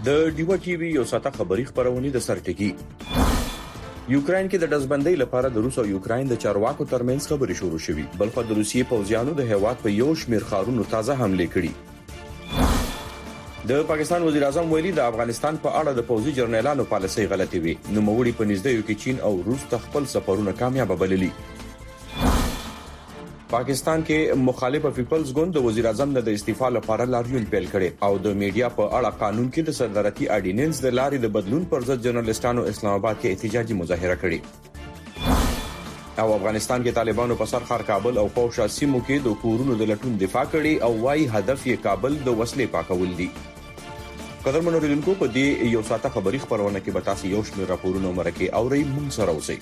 د ډیوا ټي وی یو ساته خبری خبرونه د سرټکی یوکرين کې د دزبندۍ لپاره د روس او یوکرين د چارواکو ترمنځ خبري شروع شوې بل خو د روسیې پوځیانو د هیواد په یو شمیر خارونو تازه حمله کړې د پاکستان وزیر اعظم ویلي د افغانستان په اړه د پوځي جرنیلانو پالیسي غلطي وي نو موړي په نږدې یو کې چین او روس خپل سفرونه کامیاب بللي پاکستان کې مخالف پیپلز ګوند د وزیر اعظم د استعفا لپاره لاریون پیل کړي او د میډیا په اړه قانون کې د صدارتي اډیننس د لارې د بدلون پر ضد جرنالستانو اسلام آباد کې احتجاجي مظاهره کړې او افغانستان کې طالبانو په سر خار کابل او پوشا سیمو کې د کورونو د لټون دفاع کړي او وايي هدف یې کابل د وسلې پاکول دي قدر منوریدونکو په دې یو ساته خبری خبرونه کې به تاسو یو شمېر راپورونه مرکه او ری مونږ سره اوسئ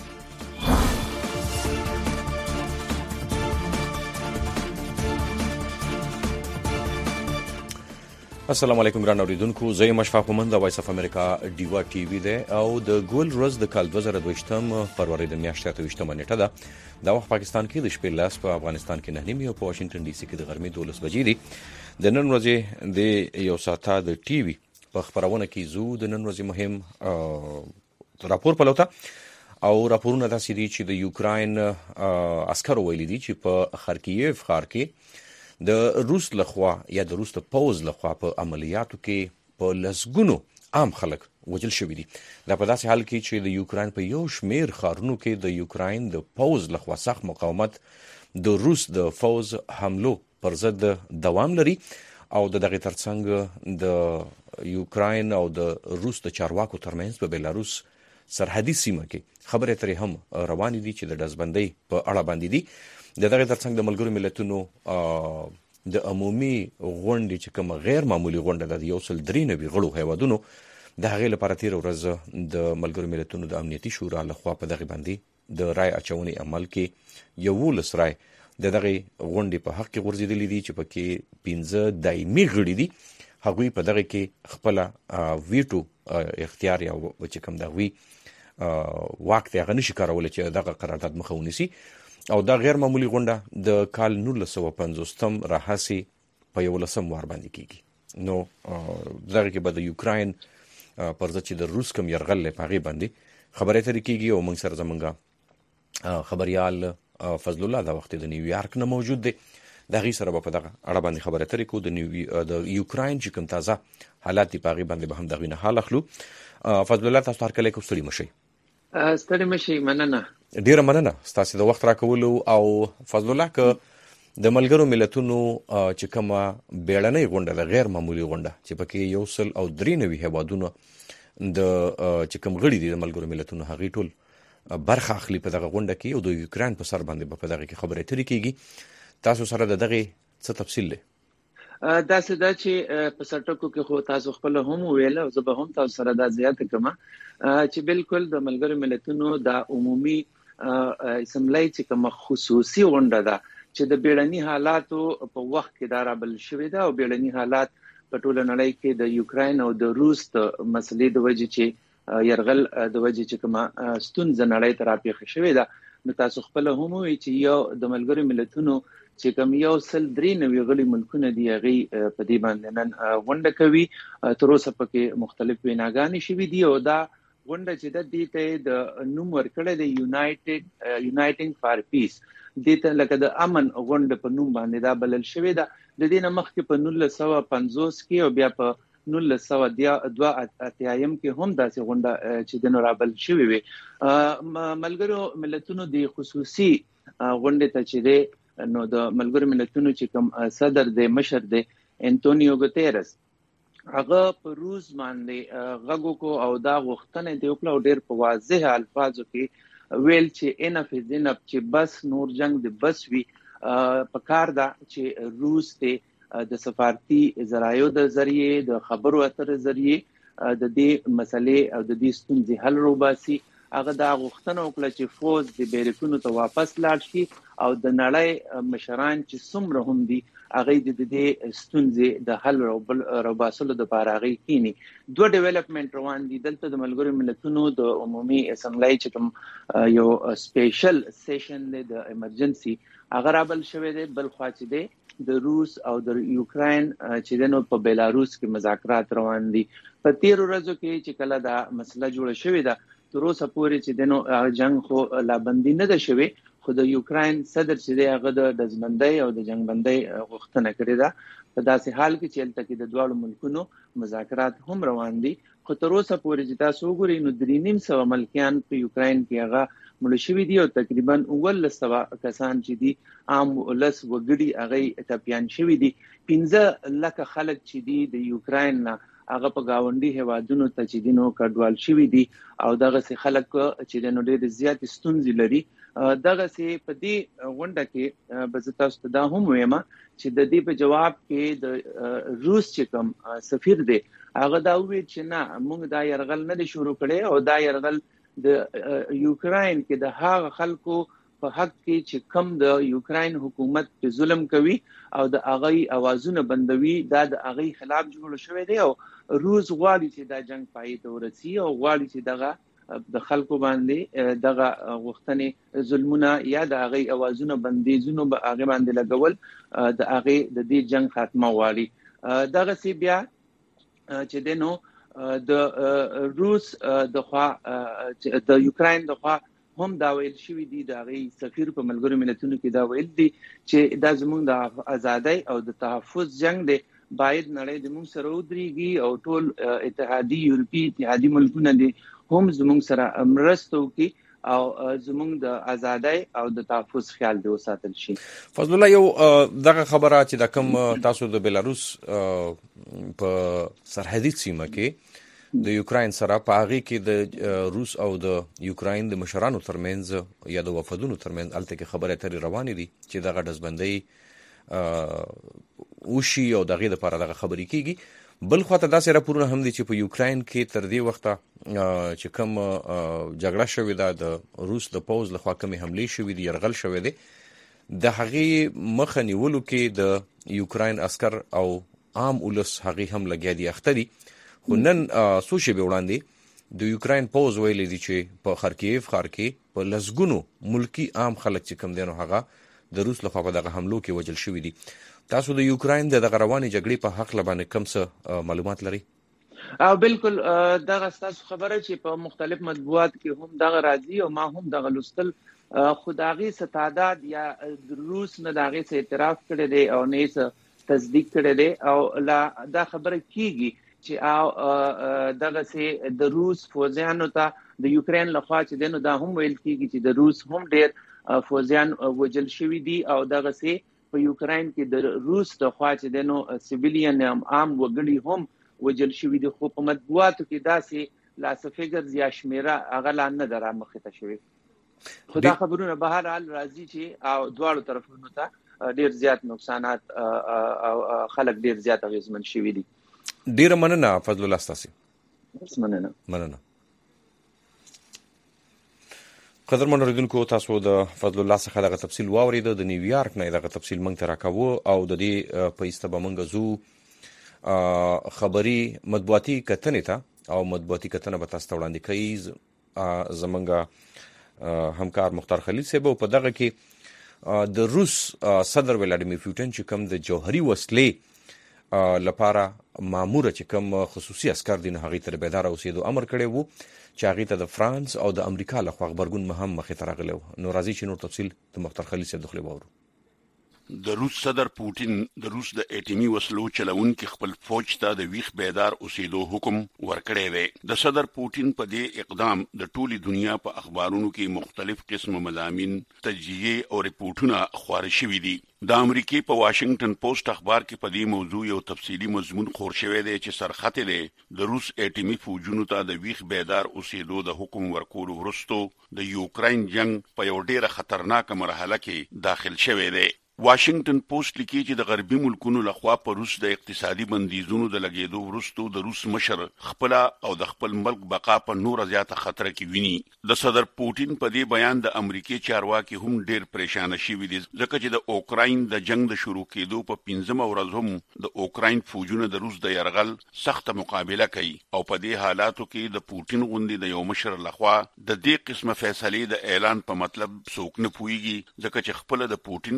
السلام علیکم ګران اوریدونکو زه یم اشفاق مومند د وایس اف امریکا ډیوا ټي وی ده او د ګول روز د کال 2022 فروری د میاشتې 28 نیټه ده د وخت پاکستان کې د شپې لاس په افغانستان کې 9 او په واشنگټن ډي سي کې د غرمې 12 بجې دي د نن ورځې د یو ساته د ټي وی په خبرونه کې زو د نن ورځې مهم راپور پلوته او راپورونه داسې دي چې د یوکرين عسکر ویلي دي چې په خارکیف ښار کې د روس لخوا یا د روس د پوز لخوا په عملیاتو کې په لسګونو عام خلک وجل شوي دي دا په داسې حال کې چې د یوکرين په یو شمیر ښارونو کې د یوکرين د پوز لخوا سخت مقاومت د روس د فوز حملو پر ضد دوام لري او دغه ترڅنګ د یوکرين او د روس د چارواکو ترمنځ په بیلاروس سرحدي سیمه کې خبرې اترې هم روانې دي چې د دزبندۍ په اړه باندې دي دغه ترڅنګ د ملګرو ملتونو د عمومي غونډې چې کوم غیر معمولی غونډه د یو سل درې نوي غړو هیوادونو د هغې لپاره تیر ورځ د ملګرو ملتونو د امنیتي شورا لخوا په دغه باندې د رای اچونې عمل کې یو لسرای دغه غونډې په حق کې ورزيدلې دي چې پکې 15 دایمي غړي دي هغوی په دغه کې خپل ویټو اختیار یا چې کوم دغوی وخت یې غنښ کارول چې دغه قرارداد مخه ونیسي او دا غیر معمولی غونډه د کال 1950 راهسي په یو لسم وار باندې کیږي نو دغه کې به د یوکرين پر ځکه چې د روس کوم يرغل په هغه باندې خبرې ترې کیږي او موږ سره زمونږ خبريال فضل الله دا وخت د نیویارک نه موجود دی د غي سره په دغه اړه باندې خبرې ترې کو د یوکرين چې کوم تازه حالات په هغه باندې به هم دغه نه حال اخلو فضل الله تاسو هر کله کو ستړي مشي ستړي مشي مننه ډیره مننه تاسو د وخت راکولو او فضل الله ک د ملګرو ملتونو چې کومه بیړنۍ غونډه د غیر معمولی غونډه چې پکې یو سل او درې نوي هیوادونو د چې کوم غړي دي د ملګرو ملتونو هغه ټول برخه اخلي په دغه غونډه کې او د یوکرين په سر باندې په دغه کې خبرې ترې کیږي تاسو سره دغه څه تفصیل لري دا څه دا چې په سرټکو کې خو تاسو خپل هم ویل او زه به هم تاسو سره دا زیات کوم چې بالکل د ملګرو ملتونو د عمومي اسمبلی چې کوم خصوصي غونډه ده چې د بیړني حالاتو په وخت کې دا رابل شوې ده او بیړني حالات په ټوله نړۍ کې د یوکرين او د روس د مسلې د وجې چې يرغل د وجې چې کوم ستونزه نړۍ ته راپېښه شوې ده نو تاسو خپل هم وی چې یو د ملګرو ملتونو چې کوم یو سل درې نوي غړي ملکونه دی هغه په دې باندې نن غونډه کوي تر اوسه پکې مختلف ویناګانې شوې دي او دا غونډه چې د دې ته د نوم ورکړل دی یونایټینګ فار پیس د ته لکه د امن غونډه په نوم باندې دا بلل شوې ده د دې نه مخکې په 1950 کې او بیا په 1982 کې هم داسې غونډه چې د نورابل شوې وي ملګرو ملتونو د خصوصي غونډه ته چې نو د ملګرو ملتونو چې کوم صدر د مشر د انټونیو ګوتيرس هغه په روس باندې غږو کو او دا غوښتنه دی او ډېر په واضح الفاظو کې ویل چې انف زینب چې بس نور جنگ د بس وی په کار دا چې روس ته د سفارتي ذرایعو د ذریعے د خبرو اترو ذریعے د دې مسلې او د دې ستونزې حل روباسي هغه دا غوښتنه وکړه چې فوج د بیرکونو ته واپس لاړ شي او د نړۍ مشران چې څومره هم دي هغه د دې ستونزې د حل روباسلو د لپاره هغه کینی دوه ډیولپمنٹ روان دي دلته د ملګرو ملتونو د عمومي اسمبلی چې کوم یو سپیشل سیشن د ایمرجنسي هغه رابل شوی دی بل خوا چې دی د روس او د یوکرين چې دنو په بیلاروس کې مذاکرات روان دي. په 13 ورځو کې چې کله دا مسله جوړه شوې ده تر اوسه پورې چې دنو جنگ خو لا بندي نه ده شوی، خو د یوکرين صدر چې دی هغه د دزمندۍ او د جنگبندۍ غوښتنه کړې ده. په داسې حال کې چې الته کې د دوه ملکونو مذاکرات هم روان دي، خو تر اوسه پورې چې تاسو وګورئ نو 3.5 ملکیان په یوکرين کې هغه مړ شوي دي او تقریبا 1900 کسان چې دي عام ولس وګړي هغه ټپيان شوي دي. 15 لکه خلک چې دي د یوکرين نه هغه په گاونډي هوادونو ته چې دینو کډوال شوي دي او دغه سي خلک چې د ډېر زیات ستونزې لري. دغه سي په دې غونډه کې به تاسو ته دا هم وایم چې د دې په جواب کې د روس چې کوم سفیر دی هغه دا وی چې نه موږ دا يرغل نه شروع کړي او دا يرغل د یوکرين کې د هغه خلکو په حق کې چې کم د یوکرين حکومت په ظلم کوي او د هغه اوازونه بندوي دا د هغه خلاف جوړ شوی دی او روس غواړي چې دا جنگ پای ته ورسي او غواړي چې دغه د خلکو باندې دغه غوښتنې ظلمونه یا د هغه اوازونه بندیزونه به هغه باندې لګول د هغه د دې جنگ خاتمه غواړي. دغه سی بیا چې دنو د روس د خوا د یوکرين د خوا هم دا ویل شوی دی د هغه سفیر په ملګرو ملتونو کې دا ویل دي چې دا زموږ د ازادۍ او د تحفظ جنگ دی، باید نړۍ د موږ سره ودرېږي او ټول اتحادي یورپی اتحادي ملکونه دي هم زموږ سره مرسته وکړي او زموږ د ازادۍ او د تحفظ خیال دی وساتل شي. فضل الله، یو دغه خبره چې د کوم تاسو د بیلاروس په سرحدي سیمه کې د یوکرين سره په هغه کې د روس او د یوکرين د مشرانو ترمنځ یا د وفدونو ترمنځ الته کې خبره ترې روانې دي چې دغه دزبندۍ وشي او دغه لپاره دغه خبرې کیږي. بل خواته داسې راپورونه هم دي چې په یوکرين کې تر دې وخته چې کوم جګړه شوې ده د روس د پوز لخوا کومې حملې شوې دي يرغل شوې دي د هغه مخه نیولو کې د یوکرين عسكر او عام ولس هغه هم لګیا دي اخته دي. خو نن څو شېبې وړاندې د یوکرين پوز ویلي دي چې په خارکیف ښار کې په لسګونو ملکی عام خلک چې کم دي نو هغه د روس لخوا په دغه حملو کې وجل شوي دي. تاسو د یوکرين د رواني جګړې په حق لبانې کوم څه معلومات لري؟ بالکل دغه تاسو خبره چې په مختلف مطبوعات کې هم دغه راځي او ما هم دغه لوستل خدایي ستعداد یا روس نه دغه څه اعتراف کړی دی او نه تصدیق کړی دی او لا دا خبره کیږي چې دغه سي د روس فوجیانو ته د یوکرين لخوا چې دنو دا هم ویل کیږي چې د روس هم ډېر فوجیان وجل شوي دي او دغه سي په یوکرين کې د روس د خوا چې دنو سیویلین عام وګړي هم وجل شوي دي، خو په مطبوعاتو کې داسې لاس فګرز یا شمیره هغه لا نه درا مخه ته شوی. خدا خبرونه به هر حال راځي چې او دواړو طرفونو ته ډېر زیات نقصانات او خلک ډېر زیات اغیزمن شوي دي. ډیره مننه فضل الله ستاسي. مننه. قدرمن اوریدونکو، تاسو د فضل الله څخه دغه تفصیل واورید. د نیویارک نه دغه تفصیل مونږ ته راکاوه او د دې په ایسته به مونږ زو خبري مطبوعاتي کتنې ته او مطبوعاتي کتنه به تاسو ته وړاندې کوي زمونږ همکار مختار خلیل صاحب. په دغه کې د روس صدر ولادیمیر پوتین چې کوم د جوهري وسلې لپاره مامور چې کوم خصوصي عسكر دي نه هغه تر بیدار اوسېدو امر کړی وو چې هغه ته د فرانس او د امریکا له خوا خبرګون مهم مخې ته راغلی و. نو راځي چې نور تفصیل د مختار خلیل صاحب دخلي وورو. د روس صدر پوتین د روس د اټومي وسلو چلونکو خپل فوج ته د ویښ بیدار اوسېدو حکم ورکړی دی. د صدر پوتین په دې اقدام د ټولي دنیا په اخبارونو کې مختلف قسم مضامین، تجزیه او ریپورتونه خپاره شوي دي. د امریکای په واشنگټن پوسټ اخبار کې په دې موضوع یو تفصیلی مضمون خور شوی دی چې سرخط دی د روس اټومي فوجونو ته د ویښ بیدار اوسېدو د حکم ورکولو وروسته د یوکرين جنگ په یو ډیره خطرناک مرحله کې داخل شوی دی. واشنگټن پوسټ لیکي چې د غربي ملکونو لخوا په روس د اقتصادي بندیزونو د لګیدو وروسته د روس مشر خپل او د خپل ملک بقا په نور زیاته خطر کې ویني. د صدر پوتین په دې بیان د امریکای چارواکي هم ډیر پریشان شوي دي ځکه چې د اوکراین د جنگ د شروع کېدو په 15 ورځ هم د اوکراین فوجونه د روس د يرغل سخت مقابله کوي او په دې حالاتو کې د پوتین غوندي د یو مشر لخوا د دې قسمه فیصله د اعلان په مطلب څوک نه پويږي ځکه چې خپل د پوتین په اراده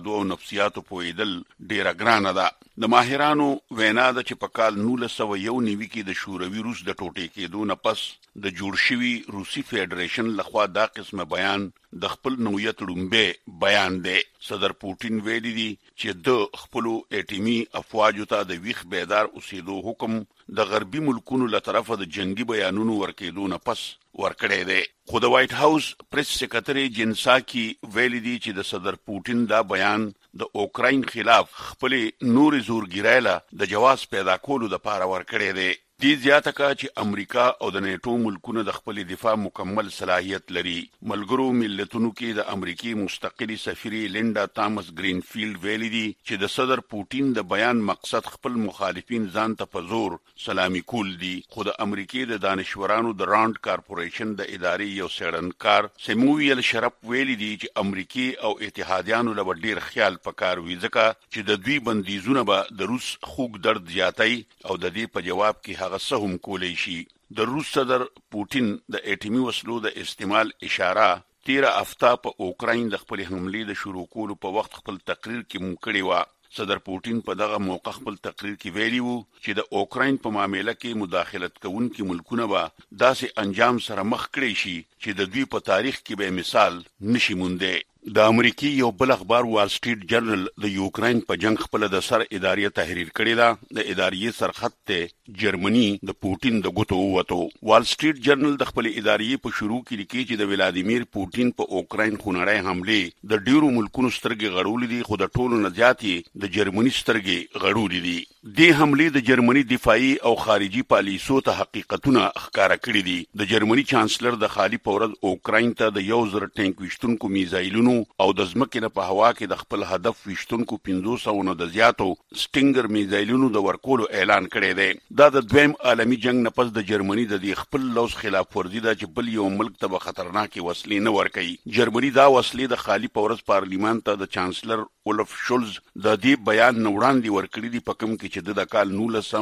مادو او نفسیاتو پویدل ډیره ګرانه ده. د ماهرانو وینا ده چې په کال 1991 کې د شوروي روس د ټوټې کېدو نه پس د جوړ شوي روسي فدریشن لخوا دا قسمه بیان د خپل نوعیت لومبه بیان دی. صدر پوتین ویلي دي چې د خپل اټیمي افواجو ته د ویښ بیدار اوسېدو حکم د غربي ملکونو له طرفه د جنگي بیانونو ورکېدو نه پس ورکړی دی. خو د وایټ هاوس پریس سکرټری جنساکی ویلي دي چې د صدر پوتین دا بیان د اوکراین خلاف خپل نور زورګیرایله د جواز پیدا کولو لپاره ورکړی دی. دې زیاته کا چې امریکا او د نیټو ملکونه د خپل دفاع مکمل صلاحیت لري. ملګرو ملتونو کې د امریکای مستقلی سفیره لینډا تامس گرینفیلد ویلي دي چې د صدر پوتین د بیان مقصد خپل مخالفین ځان ته په زور سلامي کول دي. خو د امریکای د دانشورانو د راند کارپوریشن د ادارې یو څېړنکار سیمویل شرپ ویلي دي چې امریکای او اتحادیانو له ډیر خیال پکار وي ځکه چې د دوی بندیزونه به د روس خوګ درد زیاتای او د دې په جواب کې هغه څه هم کولی شي. د روس صدر پوتین د اټیمي وسلو د استعمال اشاره 13 هفته په اوکراین د خپل حملې د شروع کولو په وخت خپل تقریر کې مو کړی و. صدر پوتین په دغه موقع خپل تقریر کې ویلي وو چې د اوکراین په معاملې کې مداخلت کوونکي ملکونه به داسې انجام سره مخ کړي شي چې د دوی په تاریخ کې به مثال نشي مونده. د امریکای یو بل اخبار وال سټریټ جرنل د یوکراین په جنگ خپل د سر ادارې تحریر کړی دا. د ادارې سرخط ته جرمني د پوتین د ګوتو وته. وال سټریټ جرنل د خپل ادارې په شروع کې لیکي چې د ولادیمیر پوتین په اوکراین خونړی حمله د ډیرو ملکونو سترګې غړولې دي خو د ټولو نه زیاتې د جرمني سترګې غړولې دي. د حمله د جرمني دفاعي او خارجي پالیسو ته حقیقتونه ښکارا کړی دي. د جرمني چانسلر د خالی پورز اوکراین ته د 1000 ټانک وشتونکو میزایلونو او د ځمکې نه په هوا کې د خپل هدف وشتونکو 500 نه د زیاتو سټینګر میزایلونو د ورکولو اعلان کړی دی. دا د دویم عالمي جنگ نه پس د جرمني د خپل لوز خلاف ورزي ده چې بل یو ملک ته خطرناکې وسلې نه ورکوي. جرمني دا وسلې د خالی پورز پارلیمان ته د چانسلر اولف شولز د دې بیان نه وړاندې ورکړي دي په کوم کې چې د کال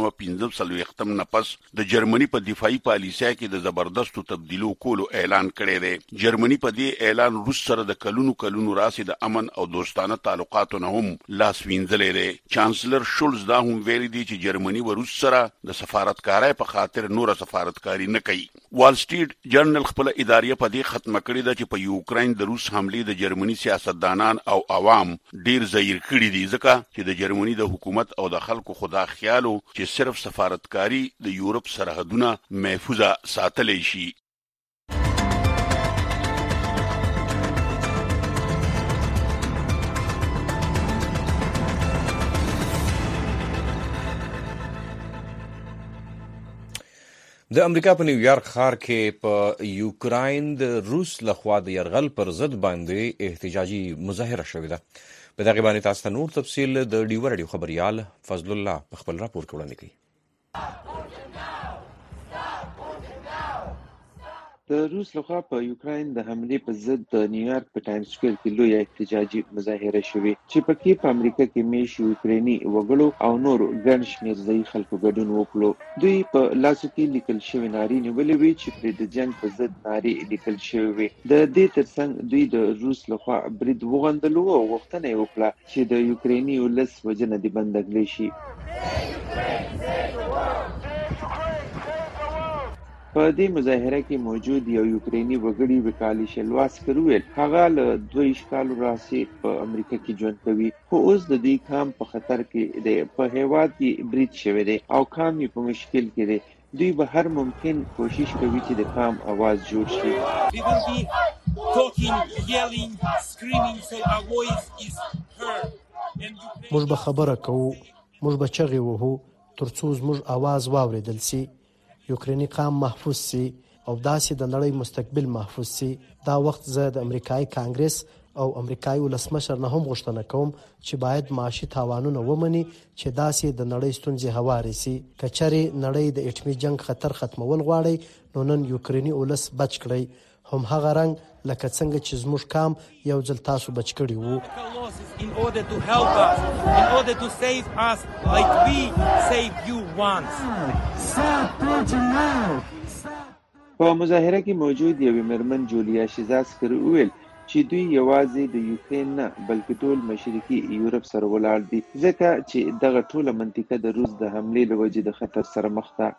1915 نه پس د جرمني په دفاعي پالیسۍ کې د زبردستو تبدیلو کولو اعلان کړی دی. جرمني په دې اعلان روس سره د کلونو راسي د امن او دوستانه تعلقاتو نه هم لاس وینځلې دی. چانسلر شولز دا هم ویلي دی چې جرمني و روس سره د سفارتکارۍ په خاطر نور سفارتکاری نه کوي. وال سټریټ جرنل خپل ادارې په دې ختمه کړې ده چې په یوکراین د روس حمله د جرمني سیاستدانان او عوام ډیر زیر کړي دي ځکه چې د جرمني د حکومت او د خلکو خدا خیالو چې صرف سفارتکاری د یورپ سرحدونه محفوظه ساتلی شي. د امریکا په نیویارک ښار کې په یوکراین د روس لخوا د یرغل پر ضد باندې احتجاجي مظاهره شوې ده. په دغه باندې تاسو ته نور تفصیل د ډیو رادیو خبريال فضل الله په خپل راپور کې وړاندې کوي. د روس لخوا په یوکراین د حملې په ضد د نیویارک په ټایم سکویر کې لوی احتجاجي مظاهره شوې چې پکې په امریکا کې میشي یوکریني وګړو او نور ګڼ شمېر ځایي خلکو ګډون وکړو. دوی په لاسو کې لیکل شوې نارې نیولې وې چې پرې د جنګ په ضد نارې لیکل شوې وې. د دې ترڅنګ دوی د روس لخوا برید وغندلو او غوښتنه یې وکړه چې د یوکریني ولس وژنه دې بنده کړای شي. په دې مظاهره کې موجود یو یوکریني وګړي وکالي شلواسکر ویل هغه له 2 کالو راځي په امریکا کې ژوند کوي خو اوس د دې کام په خطر کې دی. په هیواد کې برید شوی دی او کام یې په مشکل کې دی. دوی به هر ممکن کوشش کوي چې د کام आवाज جوړ شي. موږ به خبره کوو، موږ به چغې وهو ترڅو زموږ आवाज واوریدل شي، یوکرینی قام محفوظ سي او داسې د نړۍ مستقبل محفوظ سي. دا وخت زه د امریکایي کانګرس او امریکایي ولسمشر نه هم غوښتنه کوم چې باید معاشي تاوانونه ومني چې داسې د نړۍ ستونزې هوارې سي. که چېرې نړۍ د اټمي جنگ خطر ختمول غواړي نو نن یوکریني ولس بچ کړئ، هم هغه رنګ لکه څنګه چې زموږ کام یو ځل تاسو بچ کړي وو. In order to help us, in order to save us like we saved you once. په مظاهره کې موجود یو مرمن جولیا شیزاسکر ویل چې دوی یوازې د یوکرين نه بلکې ټول مشرقي یورپ سره ولاړ دي، ځکه چې دغه ټوله منطقه د روس د حملې له وجې د خطر سره مخ ده.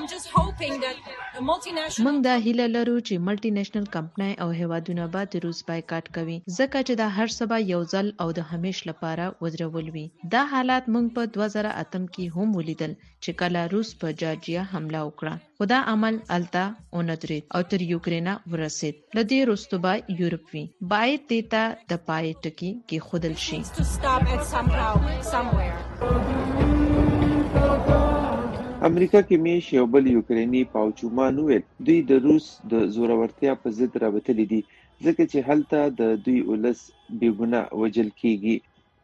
موږ دا هیله لرو چې ملټي نېشنل کمپنۍ او هیوادونه به د روس بایکاټ کوي، ځکه چې دا هر څه به یو ځل او د همیش لپاره ودرول وي. دا حالات موږ په 2008 کې هم ولیدل چې کله روس په جارجیا حمله وکړه، خو دا عمل الته اونځرید او تر یوکرين ورسید. لدې وروسته به یورپ وي باید دیتا د پای ټکی کې خودل شي. امریکا کې میش یو بل یوکرینی پاوچومان ویل دوی د روس د زورورتیا په ضد رابطلي دي، ځکه چې هلته د دوی ولس بیګناه وجل کیږي.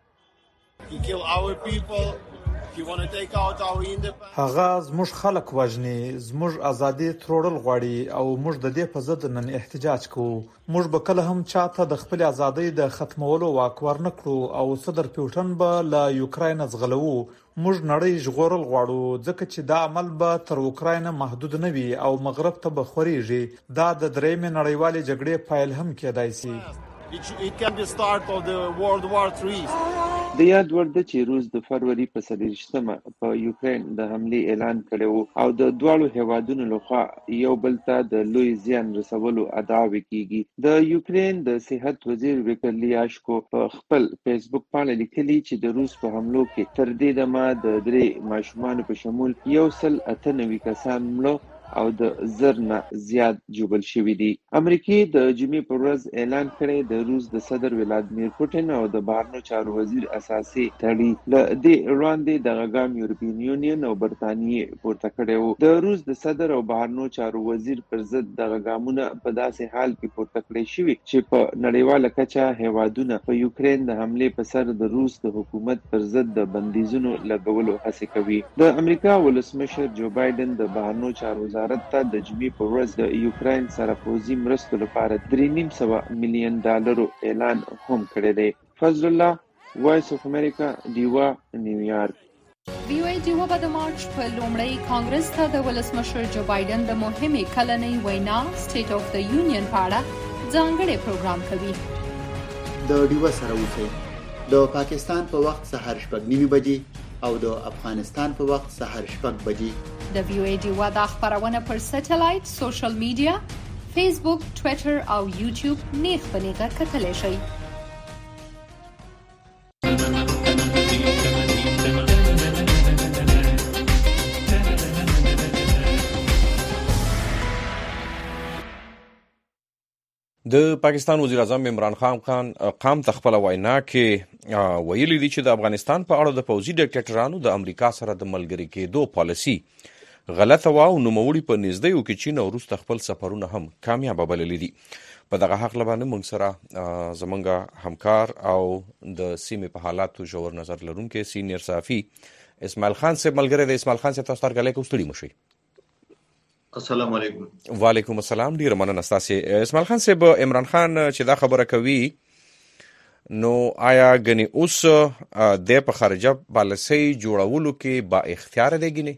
هغه زموږ خلک وژني، زموږ ازادي تروړل غواړي او موږ د دې په ضد نن احتجاج کوو. موږ به کله هم چاته د خپل ازادۍ د ختمولو واک ورنکړو او صدر پوټین به له یوکرين ځغلوو. موږ نړۍ ژغورل غواړو، ځکه چې دا عمل به تر یوکرين محدود نه وي او مغرب ته به خوريږي. دا د درېمې نړیوالې جګړې پایل هم کېدای شي. It can be start of the World War III. د یاد وړ ده چې روس د فروری په 30مه په یوکرين د حملې اعلان کړی وو او د دواړو هیوادونو لخوا یو بل ته د لوی زیان رسولو ادعاوې کیږي. د یوکرين د صحت وزیر ویکتور لیاشکو په خپل فیسبوک باندې لیکلي چې د روس په حملو کې تر دې دمه د 3 ماشومان په شمول 198 کسان مړه او د زرنا زیات جوړل شوی دي. امریکای د جمعې پر ورځ اعلان کړی د روس د صدر ولادیمیر پوټین او د بهرنیو چارو وزیر اساسي تړي له دې وړاندې د غاګام یورپین یونین او برتانیې پورته کړی وو. د روس د صدر او بهرنیو چارو وزیر پر ضد د غاګامونه په داسې حال کې پورته کړی شوی چې په نړیواله کچه هیوادونه په یوکرين د حملې په سر د روس د حکومت پر ضد د بندیزونو لګولو هڅه کوي. د امریکا ولسمشر جو بایدن د بهرنیو چارو ته د جمعې په ورځ د یوکرين سره پوځي مرستو لپاره $3.7 مليون اعلان هم کړی دی. فضل الله، وایس اف امریکا، دیوا، نیویارک. ویو دیوا به د مارچ په لومړی کانګرس ته د ولسمشر جو بایدن د مهمې کلنۍ وینا سټیټ اف د یونین په اړه ځانګړی پروګرام کوي. د دیوا سره اوسئ. د پاکستان په وخت سهار 9:30 بجې او د افغانستان په وخت سهار 6 بجې. د ویو دیوا د خبرونه پر سټلایټ، سوشل میډیا، فیسبوک، ټوئیټر او یوټیوب نیغ په نیغه کتلی شئ. د پاکستان وزیر اعظم عمران خان قام ته خپل وینا کې ویلي دي چې د افغانستان په اړه د پوځي ډیکټیټرانو د امریکا سره د ملګری کېدو پالیسي غلطه و او نوموړي په نږدې او کې چین او روس خپل سفرونه هم کامیاب بللي دي. په دغه حق لبانه موږ سره زمونږ همکار او د سیمې په حالاتو ژور نظر لرونکي سینیئر صحافي اسماعیل خان صاحب ملګری دی. اسماعیل خان صاحب تاسو ته غلې کوستړي مشي. السلام علیکم. وعلیکم السلام. ډیر مننه تاسو. اسماعیل خان صاحب، عمران خان چې دا خبره کوي نو آیا غني اوس د په خارجه پالیسي جوړولو کې با اختیار دی غني؟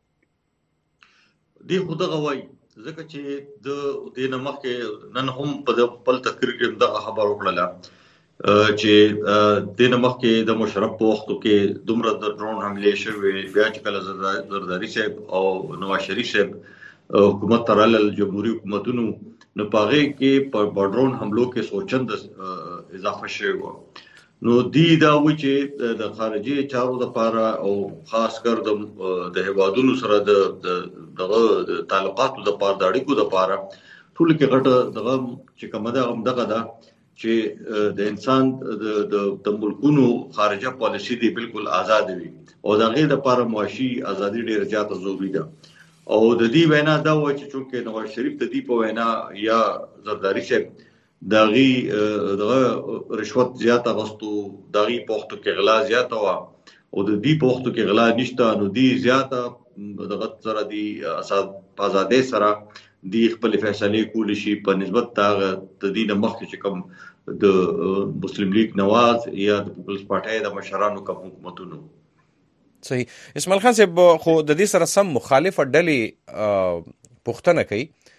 دی خو دغه وای ځکه چې د دې نمخ کې نن هم په خپل تقریر کې دغه خبر وکړه چې د نمخ کې د مشرف په وختو کې دومره د ډرون حملې شوې، بیا چې کله زرداری صاحب او نواز شریف صاحب حکومت ترال جمهوریت حکومتونو نو پاغه کې په ډرون حملو کې سوچند اضافه شوی و. نو دی دا و چې د خارجي چارو لپاره او خاص کر د هیوادونو سره د تعلقاتو لپاره د اړیکو لپاره ټول کې غټه دغه چې کومه ده چې د انسان د ملکونو خارجه پالیسي دی بالکل آزاد وي او د غیر لپاره معاشي ازادي ډیره زیاته ضروري ده. او د دې وینا دا و چې چونکه نواز شریف د دې په وینا یا زرداری صاحب داغي دغه رشوت زیاته غستو، داغي پوښتو کې غلا زیاته و او د دې پوښتو کې غلا نشته، نو دې زیاته دغه سره دی آزادۍ سره دی خپل فیصله کول شي په نسبت د دې مخکې چې کوم د مسلم لیگ نواز یا د پیپلز پارټي د مشرانو کوم حکومتونو. صحیح. اسماعیل خان صاحب خو د دې سره سم مخالفه ډلې پوښتنه کوي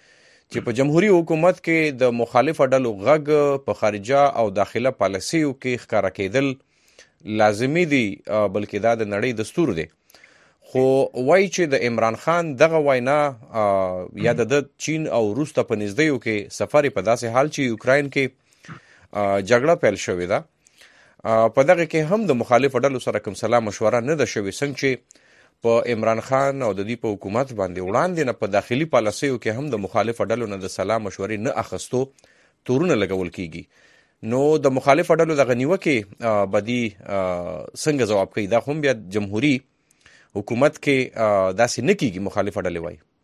چې په جمهوریت حکومت کې د مخالف ډلو غږ په خارجه او داخله پالیسیو کې ښکارا کېدل لازمي دي، بلکې دا د نړۍ دستور دی. خو وایي چې د عمران خان دغه وینا یا د چین او روس ته په نږدېیو کې سفر په داسې حال چې یوکراین کې جګړه پیل شوې ده، په دغه کې هم د مخالفو ډلو سره کوم سلا مشوره نه ده شوې، څنګه چې په عمران خان او د دې په حکومت باندې وړاندې نه په داخلي پالیسیو کې هم د مخالفو ډلو نه د سلا مشورې نه اخستو تورونه لګول کیږي. نو د مخالفو ډلو دغه نیوکې بدی څنګه ځواب کوي؟ دا هم بیا جمهوری حکومت کې داسې نه کیږي، مخالفه ډلې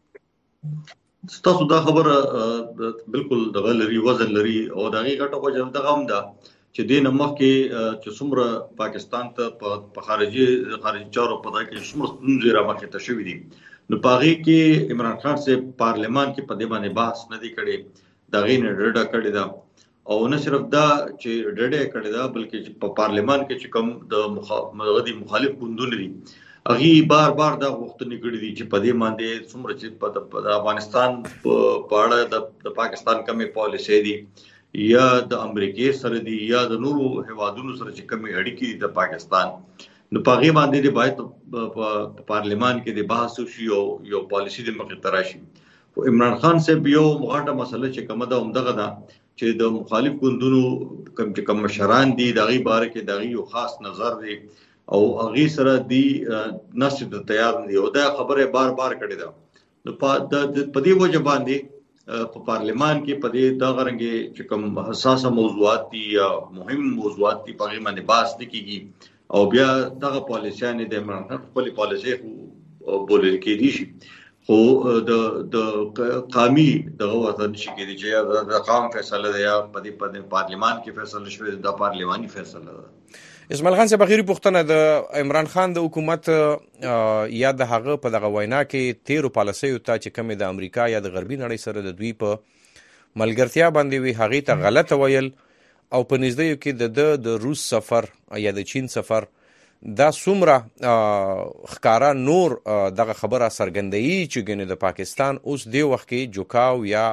وایي. تاسو دا خبره بالکل دغه لري وزن لري او دغه غټه وجه دغه هم ده چې دین مخکې چې څومره پاکستان ته په خارجي چارو په دای کې څومره ستونزې رامخې ته شوې دي، نو پاغي کې عمران خان سے پارلیمان کې په دې باندې بحث نه دی کړي، دغه نه ډډه کړې ده. او نه صرف دا چې ډډه کړې ده بلکې په پارلیمان کې چې کوم د مخالف ګوندونه دي هغه بار دا غوښتنې کړې دي چې په دې باندې څومره چې په افغانستان په اړه د پاکستان کومې پالیسي دي یا د امریکای سره دي یا د نورو هوادونو سره چې کومې اړیکې دي د پاکستان، نو په هغه باندې باید په پارلیمان کې د بحث وشي او یو پالیسي د مخې ته راشي. خو عمران خان صاحب یو مغاټه مسله چې کومه ده همدغه ده چې د مخالف ګوندونو کوم مشران دي دغه باره کې دغه یو خاص نظر دی او هغه سره دی نشي د تیار دی او دا خبره بار کړې ده. نو په دې وجه باندې په پارلیمان کې په دې دا غرنګي چې کوم حساسه موضوعات دي یا مهم موضوعات دي په غیمه نه باس کیږي او بیا دغه پالیسیانه د عمران خان خپل پالیسي بولل کېدي شي. خو د قومي دغه وطن شي کې چې د قوم فیصله ده یا په دې پارلیمان کې فیصله شوی د پارلیماني فیصله ده. اسماعیل خان صاحب اخیری پوښتنه د عمران خان د حکومت یا د هغه په دغه وینا کې 13 پالیسیو ته چې کومې د امریکا یا د غربي نړۍ سره د دوی په ملګرتیا باندې وي هغه ته غلط ویل او په نږدې کې د روس سفر یا د چین سفر دا څومره ښکارا نور دغه خبره څرګندوي چې ګنې د پاکستان اوس دی وخت کې جوکاو یا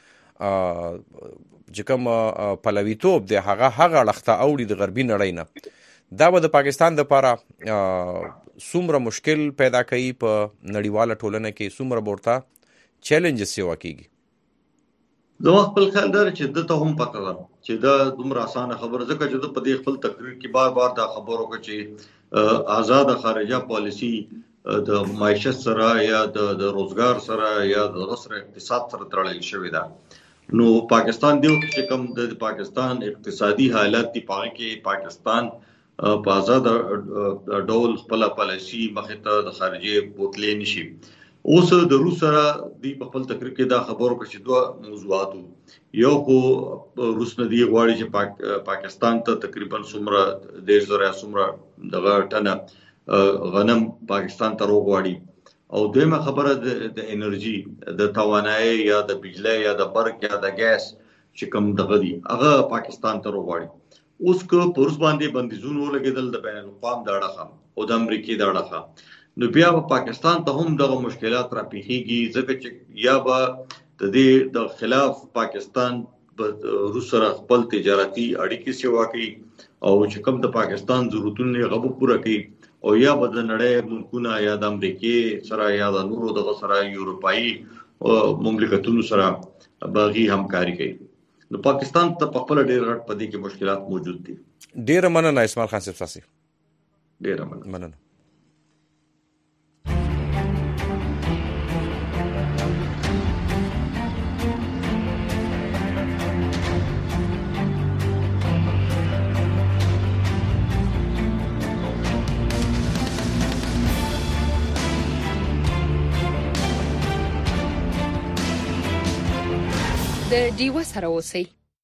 چې کوم پلویتوب دی هغه اړخته اوړي د غربي نړۍ نه، دا به د پاکستان لپاره څومره مشکل پیدا کوي په نړیواله ټولنه کې، څومره ورته چیلنجز سیوا کیږي؟ زه خپل خیال در چې دته هم پته ده چې دا دومره اسانه خبره ځکه چې په دې خپل تقریر کې بار دا خبرو کوي چې آزاد خارجه پالیسی د معیشت سره یا د روزګار سره یا د غسر اقتصاد سره تړل شوی ده. نو پاکستان دیو چې کوم د پاکستان اقتصادي حالات دی پاره کې پاکستان په آزاد ډول خپل پالیسی مخې ته د خارجي بوتلې نشي. اوس د روس سره دی په خپل تقریر کې دا خبرو کوي چې دوه موضوعاتو یو خو روس نه دی غواړي چې پاکستان ته تقریبا څومره 1.5 څومره دغه ټنه غنم پاکستان ته وغواړي او دویمه خبره د انرژي د توانایي یا د بجلی یا د برق یا د ګاز چې کوم دغه دي هغه پاکستان ته وغواړي. اوس که په روس باندې بندیزونه لګیدل د بین الاقوام د اړخه او د امریکای د اړخه نو بیا په پاکستان ته هم دغه مشکلات را پیښیږي ځکه چې یا به د دې د خلاف پاکستان روس سره خپل تجارتي اړیکې سیوا کوي او چې کوم د پاکستان ضرورتونه غو پوره کوي او یا به د نړۍ ملکونه یا د امریکای سره یا د نورو دغه سره یورپایي مملکتونو سره باغی همکاري کوي. نو پاکستان ته په خپل ډېر غټ پدې کې مشکلات موجود دي. ډېر مننه اسماعیل خان صاحب تاسو. ډېر مننه. د ډیوه سره اوسئ.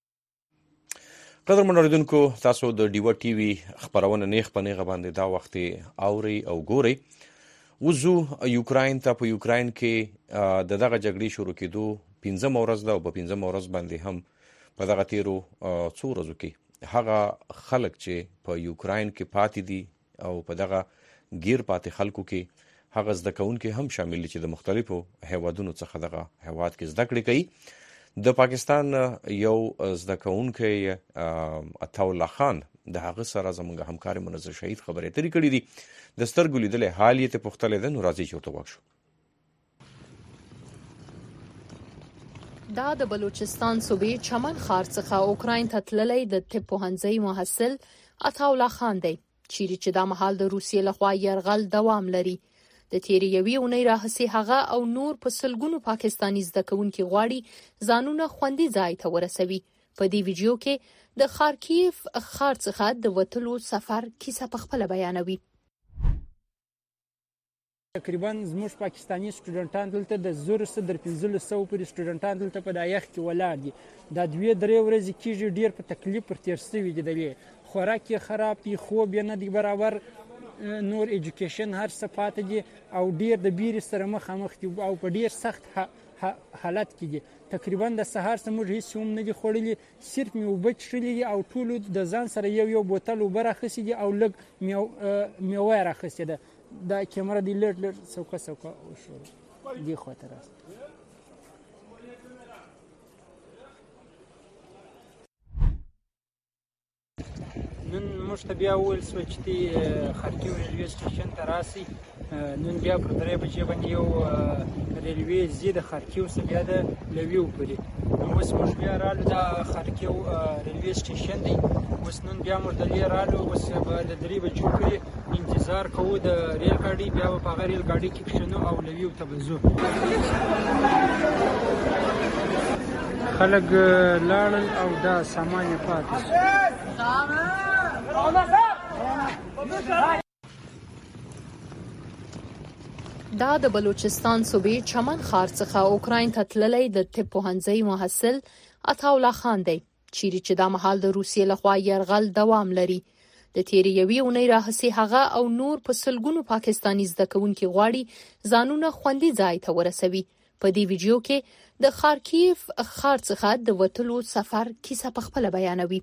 قدرمن اوریدونکو تاسو د ډیوه ټي وي خبرونه نیغ په نیغه باندې دا وخت اوري او ګوري. وزو یوکراین ته په یوکراین کې دغه جګړې شروع کېدو 15 ورځ ده او په 15 ورځ باندې هم په دغه تیرو څو ورځو کې هغه خلک چې په یوکراین کې پاتې دي او په دغه غیر پاتې خلکو کې هغه زده کوونکي هم شامل دي چې د مختلفو هیوادونو څخه دغه هیواد کې زده کړې کوي. د پاکستان یو زده کوونکی عطاالله خان د هغه سره زموږ همکار منظر شهید خبرې اترې کړې دي. د سترګو لیدلې حال یې ته پوښتلی ده، نو راځي چې ورته وکړو. دا د بلوچستان صوبې چمن ښار څخه اوکراین ته تللی د طب پوهنځي محصل عطاالله خان دی، چیرې چې دا مهال د روسیې لخوا یرغل دوام لري. د تیرې یوې اونۍ راهیسې هغه او نور په سلګونو پاکستاني زده کوونکي غواړي ځانونه خوندي ځای ته ورسوي. په دې ویډیو کې د خارکیف ښار څخه د وتلو سفر کیسه په خپله بیانوي. تقریبا زموږ پاکستاني سټوډنټان دلته د 1500 پورې سټوډنټان دلته په دایخ کې ولاړ دي. دا 2-3 ورځې کېږي ډېر په تکلیف پر تیر شوي دي. د خوراک یې خراب دي، خوب یې نه دی برابر، نور ایجوکیشن هر څه پاتې دي او ډېر د بیرې سره مخامخ دي او په ډېر سخت حالت کې دي. تقریبا د سهار څخه موږ هیڅ هم نه دي خوړلي، صرف مې اوبه څښلي دي او ټولو د ځان سره یو بوتل اوبه راخیستې دي او لږ میوه یې راخیستې ده. دا کیمره دی لږ څوکه وشو دې خواته راست. نن موږ ته بیا وویل شوه چې خارکیو ریلوې سټیشن ته راسئ. نن بیا پر 3 بجې باندې یو ریلوې ځي د خارکیو څخه بیا د لویو پورې. اوس موږ بیا رالو، دا خارکیو ریلوې سټیشن دی. اوس نن بیا موږ دلې رالو، اوس به د 3 بجو پورې انتظار کوو د ریل ګاډي، بیا به په هغه ریل ګاډي کې کښېنو او لویو ته به ځو. خلک لاړل او دا سامان یې پاتې شو. دا د بلوچستان صوبې چمن ښار څخه اوکراین ته تللی د طب پوهنځي محصل عطاالله خان دی، چیرې چې دا مهال د روسیې لخوا یرغل دوام لري. د تیرې یوې اونۍ راهیسې هغه او نور په سلګونو پاکستاني زده کوونکي غواړي ځانونه خوندي ځای ته ورسوي. په دې ویډیو کې د خارکیف ښار څخه د وتلو سفر کیسه په خپله بیانوي.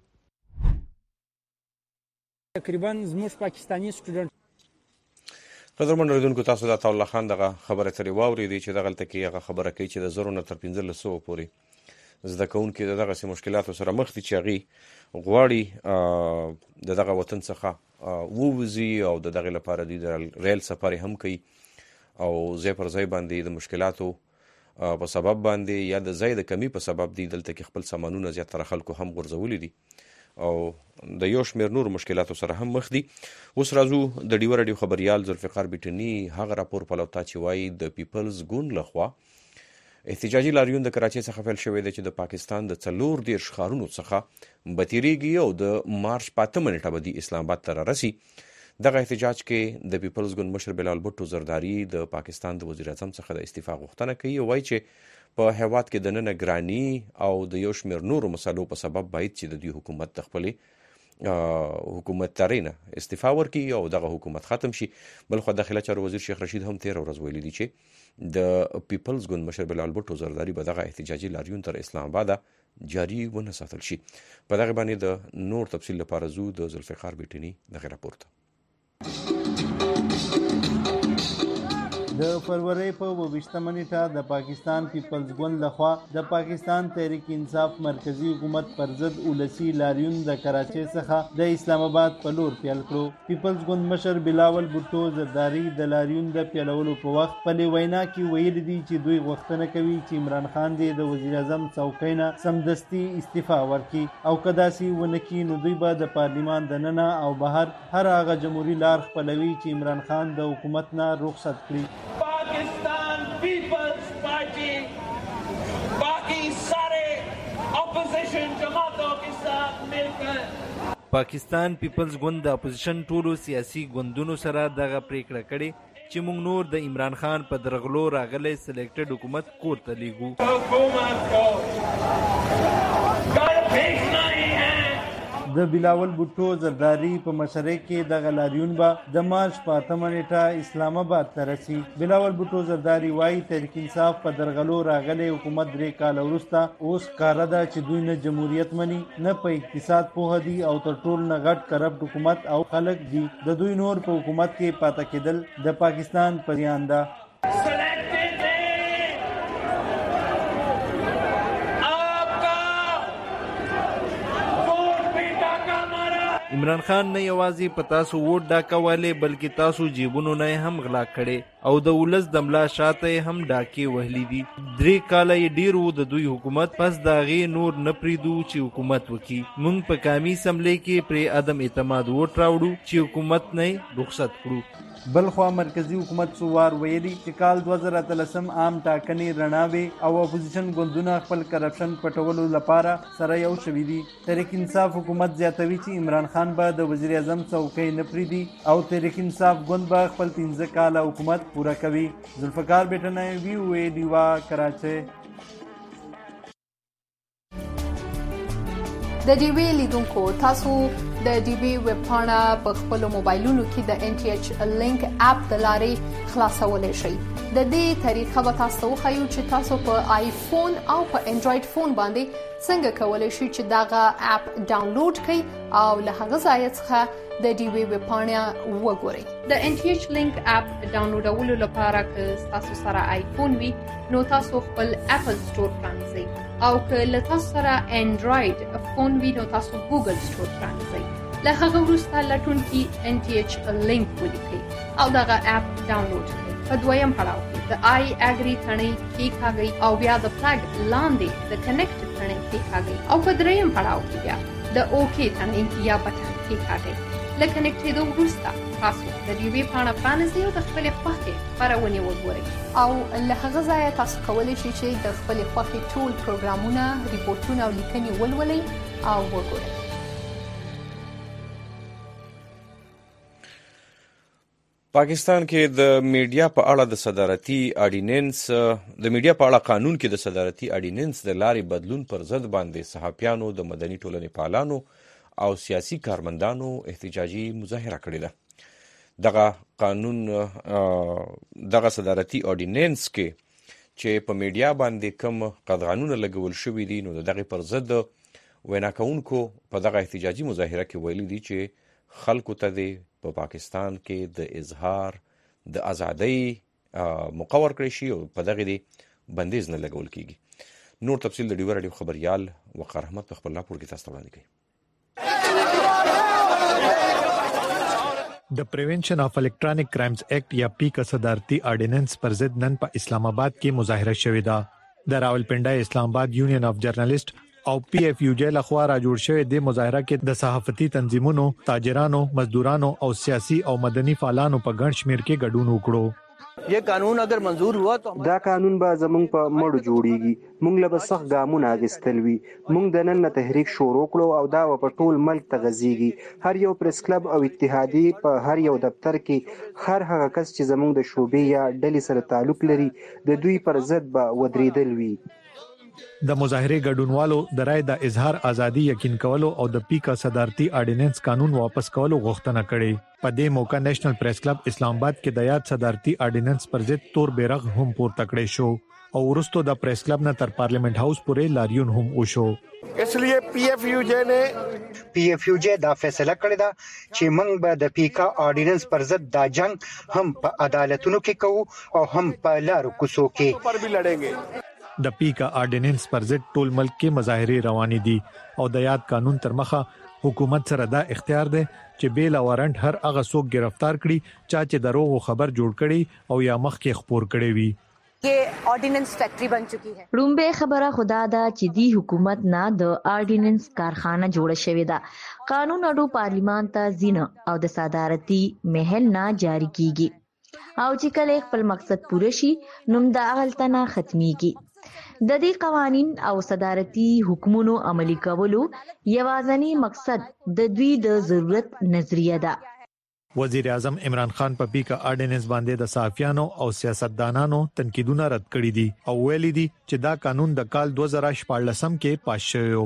تقریبا زموږ پاکستاني سټوډنټ قدرمن اوریدونکو، تاسو د عطاالله خان دغه خبره ترې واورېدې چې دغلته کې هغه خبره کوي چې د 0 نه تر 1500 پورې زده کوونکي د دغسې مشکلاتو سره مخ دي چې هغوی غواړي د دغه وطن څخه ووځي او د دغې لپاره دوی د ریل سفر هم کوي او ځای پر ځای باندې د مشکلاتو په سبب باندې یا د ځای د کمی په سبب دی دلته کې خپل سامانونه زیاتره خلکو هم غورځولي دي او د یو شمېر نور مشکلاتو سره هم مخ دي. اوس راځو د ډیوه راډیو خبریال ذوالفقار بیټني هغه راپور پلوتا چې وایي د پیپلز ګوند لخوا احتجاجي لاریون د کراچۍ څخه پیل شوی دی چې د پاکستان د 14 ښارونو څخه به تیریږي او د مارچ 5 نیټه به د اسلام آباد ته رارسي. دغه احتجاج کې د پیپلز ګوند مشر بلال بټو زرداری د پاکستان د وزیر اعظم څخه د استعفا غوښتنه کوي او وایي چې په هیواد کې د نن ګرانی او د یو شمېر نورو مسالو په سبب باید چې د دوی حکومت د خپلې حکومت ترینه استعفا ورکړي او دغه حکومت ختم شي. بلخو داخله چارو وزیر شیخ رشید هم 13 ورځ ویلي دي چې د پیپلز ګوند مشر بلال بټو زرداری به دغه احتجاجي لاریون تر اسلام آباد جاری ونه ساتل شي. په دغه باندې د نور تفصیل لپاره زو د ذوالفقار بیټني دغه راپور ته. د فروری په 22 نیټه د پاکستان پیپلز ګوند لخوا د پاکستان تحریک انصاف مرکزی حکومت پر ضد اولسی لاریون د کراچۍ څخه د اسلام آباد په لور پیل کړو. پیپلز ګوند مشر بلاول بوټو زرداری د لاریون د پیلولو په وخت په وینا کې ویل دي چې دوی غوښتنه کوي چې عمران خان د وزیر اعظم څوکۍ نه سمدستي استعفا ورکړي او کداسي ونکړي نو دوی به د پارلیمان دننه او بهر هر هغه جمهوریت لار خپلوي چې عمران خان د حکومت نه رخصت کړي. Pakistan Peoples Party बाकी सारे opposition जमातों के साथ मिलकर पाकिस्तान पीपल्स ګوند د اپوزیشن ټولو سیاسي ګوندونو سره دغه پریکړه کړې چې موږ نور د عمران خان په درغلو راغلي سلیکټډ حکومت کور ته لیږو. د بلاول بوټو زرداری په مشرۍ کې د لاریون به د مارچ په 8 نیټه اسلام آباد ته رسي. بلاول بوټو زرداری وایي تحریک انصاف په درغلو راغلی حکومت 3 کال وروسته اوس ښکاره ده چې دوی نه جمهوریت مني، نه په اقتصاد پوهه دي او تر ټولو نه غټ کرپټ حکومت او خلک دي. د دوی نور په حکومت کې پاتې کېدل د پاکستان په زیان ده. عمران خان نه یوازې په تاسو ووټ ډاکواله بلکې تاسو جیبونو نه هم غلا کړي او د ولس د ملا شاته هم ډاکې وهلي دي. 3 کاله یې ډیر وو د دوی حکومت، پس دا غي نور نه پریدو چې حکومت وکي. مونږ په قومي اسمبلی کې پر عدم اعتماد ووټ راوړو چې حکومت نه رخصت کړو. بلخوا مرکزی حکومت سوار ویلي چې کال 2013 عام ټاکنې رڼاوي او اپوزیشن ګوندونه خپل کرپشن پټولو لپاره سره یو شوي دي. تحریک انصاف حکومت زیاتوي چې عمران خان به د وزیر اعظم څوکۍ نه پریدي او تحریک انصاف ګوند به خپل 15 کاله حکومت پوره کوي. ذوالفقار بیٹنه وی دیوا کراچۍ. د ډي وی لیدونکو تاسو د ډي وی ویب پاڼه په خپل موبایلونو کې د ان ټي ایچ لینک اپ د لارې خلاصولای شئ. د دې طریقه به تاسو وښیو چې تاسو په آیفون او په انډراید فون باندې څنګه کولای شئ چې دغه اپ ډاونلوډ کړئ او له هغه ځای څخه د ډي وی ویب پاڼه وګورئ. د ان ټي ایچ لینک اپ ډاونلوډولو لپاره که تاسو سره آیفون وي نو تاسو خپل اپل سٹور پرانیزئ او که له تاسو سره انډراید فون وي نو تاسو ګوګل سٹور پرانیزئ. له هغه وروسته لټونکي ان ټي ایچ لینک ولیکئ او دغه اپ ډاونلوډ کړئ. په دویم پړاو کې د آی اګری تڼۍ کېکاږئ او بیا د فلګ لاندې د کنیکټ تڼۍ کېکاږئ او په دریم پړاو کې بیا د اوکې تڼۍ یا بټن کېکاږئ. له کنیکټېدو وروسته تاسو د ډي وی پاڼه پرانیزئ او د خپلې خوښې خپرونې وګورئ او له هغه ځایه تاسو کولی شئ چې د خپلې خوښې ټول پروګرامونه، ریپورټونه او لیکنې ولولئ او وګورئ. پاکستان کې د میډیا په اړه د صدارتي اډیننس د میډیا په اړه قانون کې د صدارتي اډیننس د لارې بدلون پر ضد باندې صحافیانو، د مدني ټولنې فعالانو او سیاسي کارمندانو احتجاجي مظاهره کړې ده. دغه قانون دغه صدارتي اډیننس کې چې په میډیا باندې کوم قدغانونه لګول شوي دي نو دغه پر ضد وینا کوونکو په دغه احتجاجي مظاهره کې ویلي دي چې خلکو ته په پاکستان کې د اظهار د ازادۍ مقرر کړی شي او په دغه دی بندیز نه لګول کیږي. نور تفصیل د ډیو رادیو خبريال وقار احمد په خپل راپور کې تاسو ته وړاندې کوي. د پریونشن اف الکترونیک کرایمز ایکټ یا پی کا صدارتي اډیننس پر ضد نن په اسلام آباد کې مظاهره شوې ده. د راولپنډای اسلام آباد یونین اف جرنالست او پی ایف یو جې لخوا را جوړ شوی د مظاهره کې د صحافتي تنظیمونو، تاجرانو، مزدورانو او سیاسي او مدني فعالانو په ګڼ شمیر کې ګډون وکړو. یہ قانون اگر منظور ہوا تو دا قانون به زمونږ په مړو جوړیږي. مونږ له سخت ګامونه اخیستل وي. مونږ د نن تحریک شروع کړو او دا په ټول ملک ته غځيږي. هر یو پریس کلب او اتحادیه په هر یو دفتر کې هر هغه کس چې زمونږ د شوبې یا ډلې سره تعلق لري د دوی پر ضد به ودرېدل وي. د مظاهره ګډونوالو د رای د اظهار ازادي یقین کولو او د پی کا صدارتي اډیننس قانون واپس کولو غوښتنه کړې. په دې موقع نېشنل پریس کلب اسلام آباد کې د یاد صدارتي اډیننس پر ضد تور بیرغ هم پورته کړی شو او ورستو د پریس کلب نه تر پارلیمنت هاوس پورې لاریون هم وشو. اسلیے پی ایف یو جے دا فیصله کړی دا چې موږ به د پی کا اډیننس پر ضد دا جنگ هم په عدالتونو کې کوو او هم په لارو کوڅو کې پر بھی لڑیں گے. د پی کا اډیننس پر ضد ټول ملک کې مظاهره روانې دي او د یاد قانون تر مخه حکومت سره دا اختیار دی چې بیل وارنټ هر هغه څوک گرفتار کړي چې دروغ خبر جوړ کړي او یا مخ کې خبر کړي وي. یہ آرڈیننس فیکٹری بن چکی ہے. رومبه خبره خدا دا چې دی حکومت نه د آرډیننس کارخانه جوړه شوې ده. قانون اډو پارلیمان ته زینه او د صدارتي محل نه جاری کیږي او چې کله خپل مقصد پوره شي نوم د اغلتنه ختميږي. د دې قوانین او صدارتي حکمونو عملی کولو یوازنی مقصد د دوی د ضرورت نظریه ده. وزیر اعظم عمران خان په پی کا اډیننس باندې د صحافیانو او سیاستدانانو تنقیدونه رد کړي دي او ویلي دي چې دا قانون د کال 2014 کې پاس شوی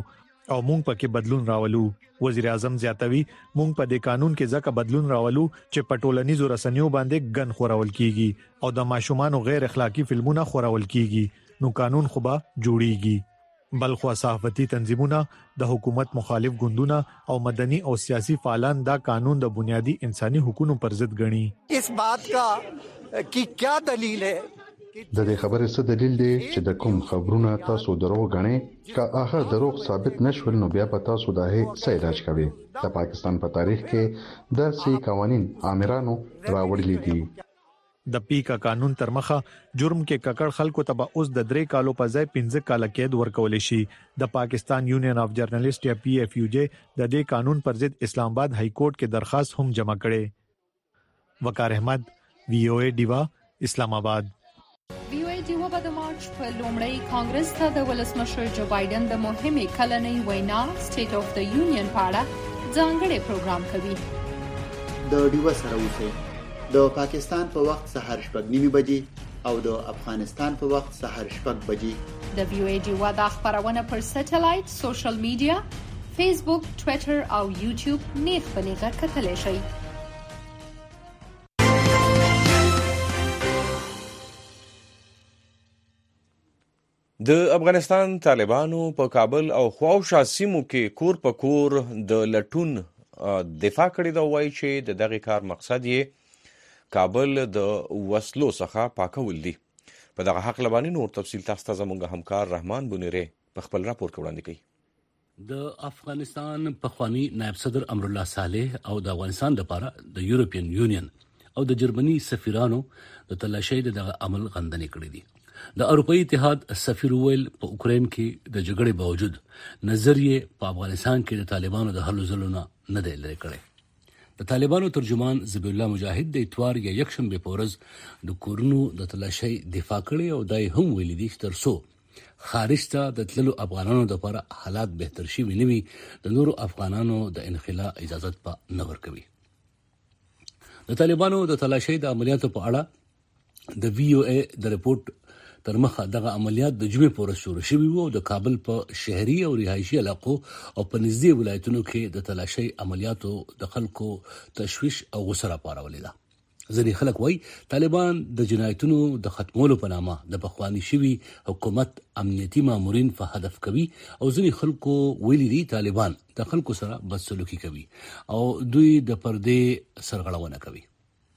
او موږ پکې بدلون راولو. وزیر اعظم زیاتوي موږ په دې قانون کې ځکه بدلون راولو چې په ټولنیزو رسنیو باندې ګن خورول کیږي او د ماشومان غیر اخلاقی فلمونه خورول کیږي نو قانون خو به جوړیږي. بلخو صحافتي تنظیمونه د حکومت مخالف ګوندونه او مدني او سیاسي فعالان دا قانون د بنیادی انساني حقوقو پر ضد ګڼي. اس بات کا کی کیا دلیل ہے؟ د دې خبرې څه دلیل دی چې د کوم خبرونه تاسو دروغ غنئ که هغه دروغ ثابت نشول نو بیا په تاسو د هي علاج کوي. د پاکستان په تاریخ کې د سي قوانين آمرانو راوړلي دي. د پیکا قانون تر مخه جرم کې ککړ خلکو ته به اوس د 3 کالو په ځای 15 کال قید ورکول شي. د پاکستان یونین اف جرنالست یا PFUJ د دې قانون پر ضد اسلام آباد های کورټ کې درخواست هم جمع کړي. وقار احمد VOA ډیوا اسلام آباد. VOA ډیوا په مارچ په لومړی کانګرس ته د ولسمشر جو بایدن د مهمه کلنۍ وینا سټیټ اف د یونین په اړه ځانګړی پروګرام کوي. د ډیوا سره اوسئ. د پاکستان په وخت سهار 8:30 بجې او د افغانستان په وخت سهار 6 بجې. د VOA ډیوا د خبرونه پر سټلایټ، سوشل میډیا، فیسبوک، ټوئیټر او یوټیوب نیغ په نیغه کتلی شئ. د افغانستان طالبانو په کابل او خواوشا سیمو کې کور په کور د لټون دفاع کړې دا وایي چې د دغه کار مقصد یې کابل د وسلو څخه پاکول دي. په دغه حق لبانی نور تفصیل تاسو ته زموږ همکار رحمان بنيره په خپل راپور کې وړاندې کوي. د افغانستان پخوانی نائب صدر امرالله صالح او د افغانستان لپاره د یورپین یونین او د جرمني سفیرانو د تلاشۍ دغه عمل غندنې کړې دي. د اروپאי اتحاد سفیر ویل په اوکرين کې د جګړې باوجود نظریه په افغانستان کې د طالبانو د هلو ځلو نه دی لري کړی. د طالبانو ترجمان ذبیح الله مجاهد د اتوار یا یکشنبه په ورځ د کورونو د تلاشۍ دفاع کړې او دای هم ویلي دي چې ترڅو خارج ته د تللو افغانانو لپاره حالات بهتر شي ویني د نورو افغانانو د انخلا اجازه په نه ورکوي. د طالبانو د تلاشۍ د عملیاتو په اړه د VOA د ریپورت تر مخه دغه عملیات د جمعې په ورځ شروع شوي وو. د کابل په شهري او رهایشي علاقو او په نږدې ولایتونو کې د تلاشۍ عملیاتو د خلکو تشویش او غوسه راپارولې ده. ځینې خلک وایي طالبان د جنایتونو د ختمولو په نامه د پخواني شوي حکومت امنیتي مامورین په هدف کوي او ځینې خلکو ویلي دي طالبان د خلکو سره بدسلوکي کوي او دوی د پردې سرغړونه کوي.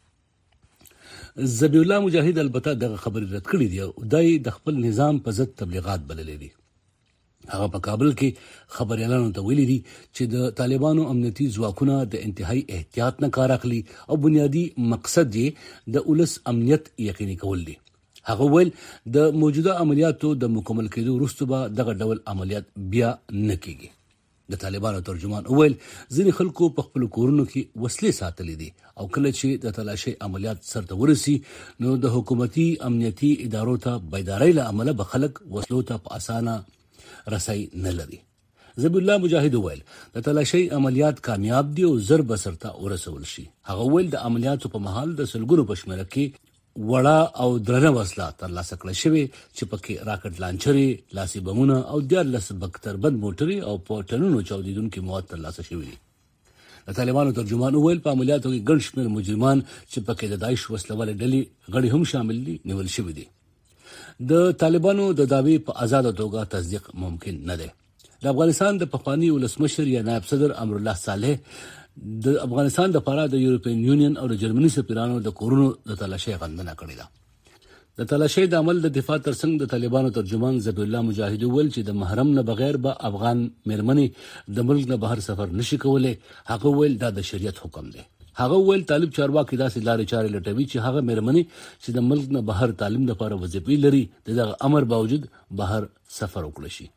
ذبیح الله مجاهد البته دغه خبرې رد کړې دي او دای د خپل نظام په ضد تبلیغات بللې دي. هغه په کابل کې خبريالانو ته ویلي دي چې د طالبانو امنیتي ځواکونه د انتهایی احتیاط نه کار اخلي او بنیادی مقصد یې د ولس امنیت یقیني کول دي. هغه ویل د موجوده عملیاتو د مکمل کېدو وروسته به دغه ډول عملیات بیا نه کیږي. د طالبانو ترجمان ویل ځینې خلکو په خپل کورونو کې وسلې ساتلې دي او کله چې د تلاشۍ عملیات سرته ورسي نو د حکومتي امنیتي ادارو ته بیدارۍ له امله به خلک وسلو ته په اسانه رسای نه لري. ذبیح الله مجاهد ویل د تلاشۍ عملیات کامیاب دي او زر به سرته ورسول شي. هغه ویل د عملیاتو په مهال د سلګونو په شمېر کې وړه او درنه وسله ترلاسه کړل شوې چې پکې راکټ لانچرې، لاسي بمونه او 14 بکتربند موټرې او په ټنونو چاودیدونکي مواد ترلاسه شوي دي. د طالبانو ترجمان ویل په عملیاتو کې ګڼ شمېر مجرمان چې پکې د داعش وسلوال ډلې غړي هم شامل دي نیول شوي دي. د طالبانو د دعوی په آزاد توګه تصدیق ممکن نه دی. د افغانستان د پخوانی ولسمشر یا نائب صدر امرالله صالح د افغانستان لپاره د یورپین یونین او د جرمني سفیرانو د کورونو د تلاشۍ غندنه کړې ده. د تلاشۍ د عمل د دفاع ترڅنګ د طالبانو ترجمان ذبیح الله مجاهد ویل چې د محرم نه بغیر به افغان میرمنې د ملک نه بهر سفر نشي کولای. هغه ویل دا د شریعت حکم دی. هغه ویل طالب چارواکي داسې لارې چارې لټوي چې هغه میرمنې چې د ملک نه بهر تعلیم لپاره وظیفې لري دغه امر باوجود بهر سفر وکړي شي.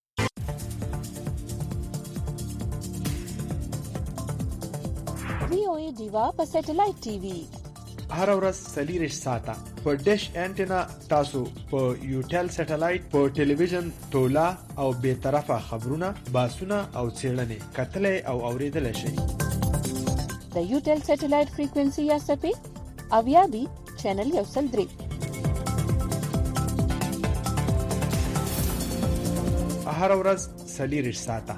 VOA ډیوا په سټلایټ ټي وي هر ورځ 40 ساعته په ډیش انټینا تاسو په یوټل سټلایټ په ټلویزیون تولا او به طرفه خبرونه باسونه او څېړنې کتلې او اوریدل شي. د یوټل سټلایټ فریکوئنسي یا سپې اویابي چینل یو سل درې. هر ورځ 40 ساعته.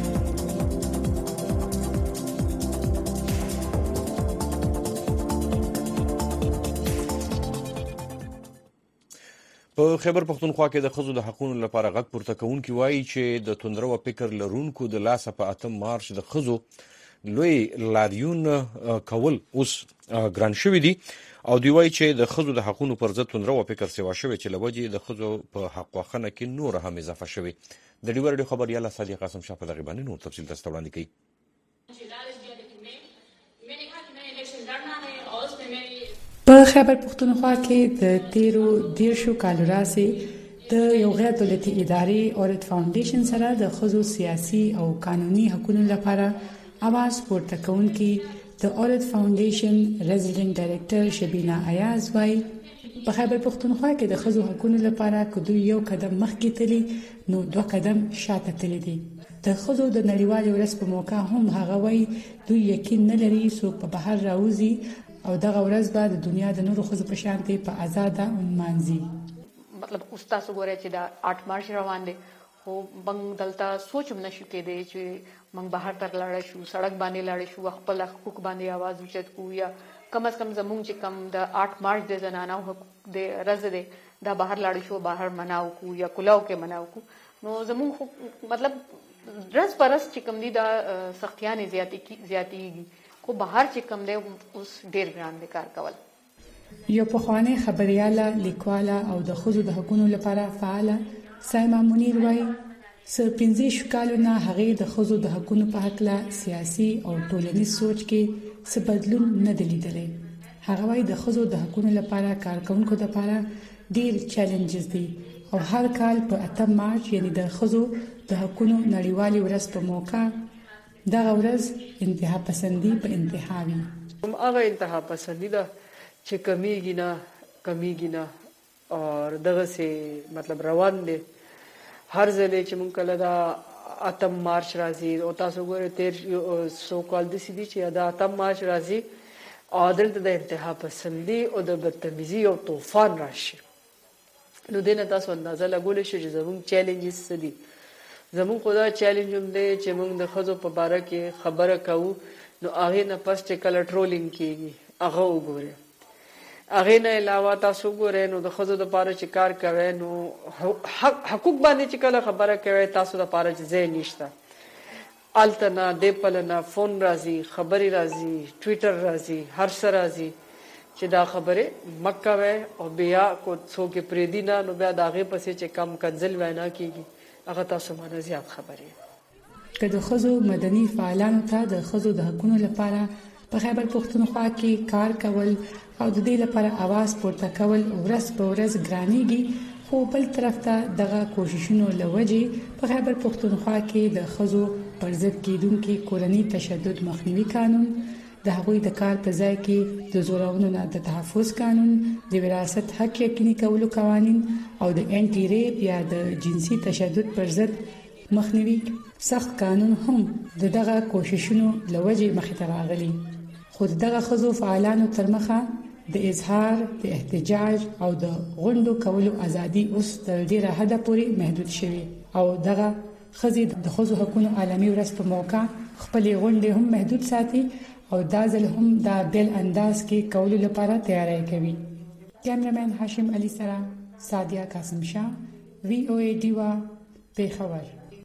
په خیبر پښتونخوا کې د ښځو د حقوقو لپاره غږ پورته کوونکي وایي چې د توندرو فکر لرونکو د لاسه په 8 مارچ د ښځو لوی لاریون کول اوس ګران شوی دي او دوی وایي چې د ښځو د حقوقو پر ضد توندرو فکر سیوا شوی چې لوجې د ښځو په حق واخنه کې نور هم اضافه شوی. د ډیور خبريال صادق قاسم شاه په دغه باندې نور تفصیل تاسو وړاندې کوي. په خیبر پښتونخوا کې د 13 کالو راځي د یو غیر دولتي ادارې اورت فاونډیشن سره د ښځو سیاسي او قانوني حقوقو لپاره اواز پورته کوونکي د اورت فاونډیشن ریزیډنټ ډایریکټر شبینا ایاز وايي په خیبر پښتونخوا کې د ښځو حقوقو لپاره کدو یو قدم مخکې تللی نو 2 قدم شاته تللی دي. د ښځو د نړیوالې ورځ په موقع هم هغه وايي دوی یقین نه لري څوک په بهر راوځي او دغه ورځ به د دنیا د نورو ښځو په شان په آزاده ونمانځي. مطلب استاد وګورئ چې دا 8 مارچ روان دي خو بنګ دلته سوچم نشو کېدی چې موږ بهر تر لاړ شو سړک باندې لاړ شو خپل حقوق باندې आवाज اوچت کو یا کم از کم زموږ چې کم د 8 مارچ د زنانو حقوق د ورځ دی دا بهر لاړ شو بهر مناو کو یا کلاو کې مناو کو نو زموږ مطلب درس پرس چې کم دي دا سختیانه زیاتیږي خو بهر چې کم دی اوس ډیر ګران دي کار کول. یو پخوانی خبرياله لیکواله او د ښځو د حقوقو لپاره فعاله سایما منیر وايي څه 15 کالو نه هغه د ښځو د حقوقو په حق لا سیاسي او ټولنیز سوچ کې څه بدلون نه دی لیدلی. هغه وايي د ښځو د حقوقو لپاره کارکونکو لپاره ډیر چیلنجز دي او هر کال په 8 مارچ یعنی د ښځو د حقوقو نړیوالې ورځ په موقع دغه ورځ انتها پسندي په انتها وي. هغه انتها پسندي ده چې کمیږي نه او دغه سي مطلب روان دي هر ځلې چې مونږ کله دا 8 مارچ راځي او تاسو ګورئ 1300 کال د سيدي چې دا 8 مارچ راځي عادل د انتها پسندي او د بدتمیزي او طوفان راشي نو دینه تاسو اندازه لګول شي چې زموږ چیلنجز دي زموږ خدا چیلنج هم دی چې موږ د خزو په باره کې خبره کوو نو هغه نه پس چې کله ټرولینګ کیږي هغه وګورئ هغه نه علاوه تاسو ګورئ نو د خزو د لپاره چې کار کوي نو حقوق باندې چې کله خبره کوي تاسو د لپاره چې ځای نشته التنا دیپلنا فون راځي خبري راځي ټوئیټر راځي هر څه راځي چې دا خبره مکه وي او بیا کو څوک پریدینا نو بیا داغه پسې چې کم کنزل وینا کیږي هغه تاسو باندې زیات خبرې که د ښځو مدني فعالانو ته د ښځو د حقوقو لپاره په خیبر پښتونخوا کې کار کول او د دې لپاره आवाज پورته کول ورځ په ورځ ګرانېږي خو بل طرف ته دغه کوششونو لوجې په خیبر پښتونخوا کې د ښځو پر ضد کېدونکي کورني تشدد مخنیوي قانون د هغوی د کار په ځای کې د زورورونو نه د تحفظ قانون د وراثت حق یقیني کولو قوانین او د انټي ریپ یا د جنسي تشدد پر ضد مخنیوي سخت قانون هم دغه کوششونو لوجې مخې ته راغلي خو دغه ښځو فعالانو تر مخه د اظهار د احتجاج او د غونډو کولو ازادي اوس تر ډیره حده پورې محدود شوی او دغه ښځې د ښځو حقوقو عالمي ورځ په موقع خپل غونډې هم محدود ساتي او دا ځل هم دا بل انداز کې کولو لپاره تیاری کوي. کیمرمن هاشم علي سره سادیا قاسم شاه VOA ډیوا پیښور.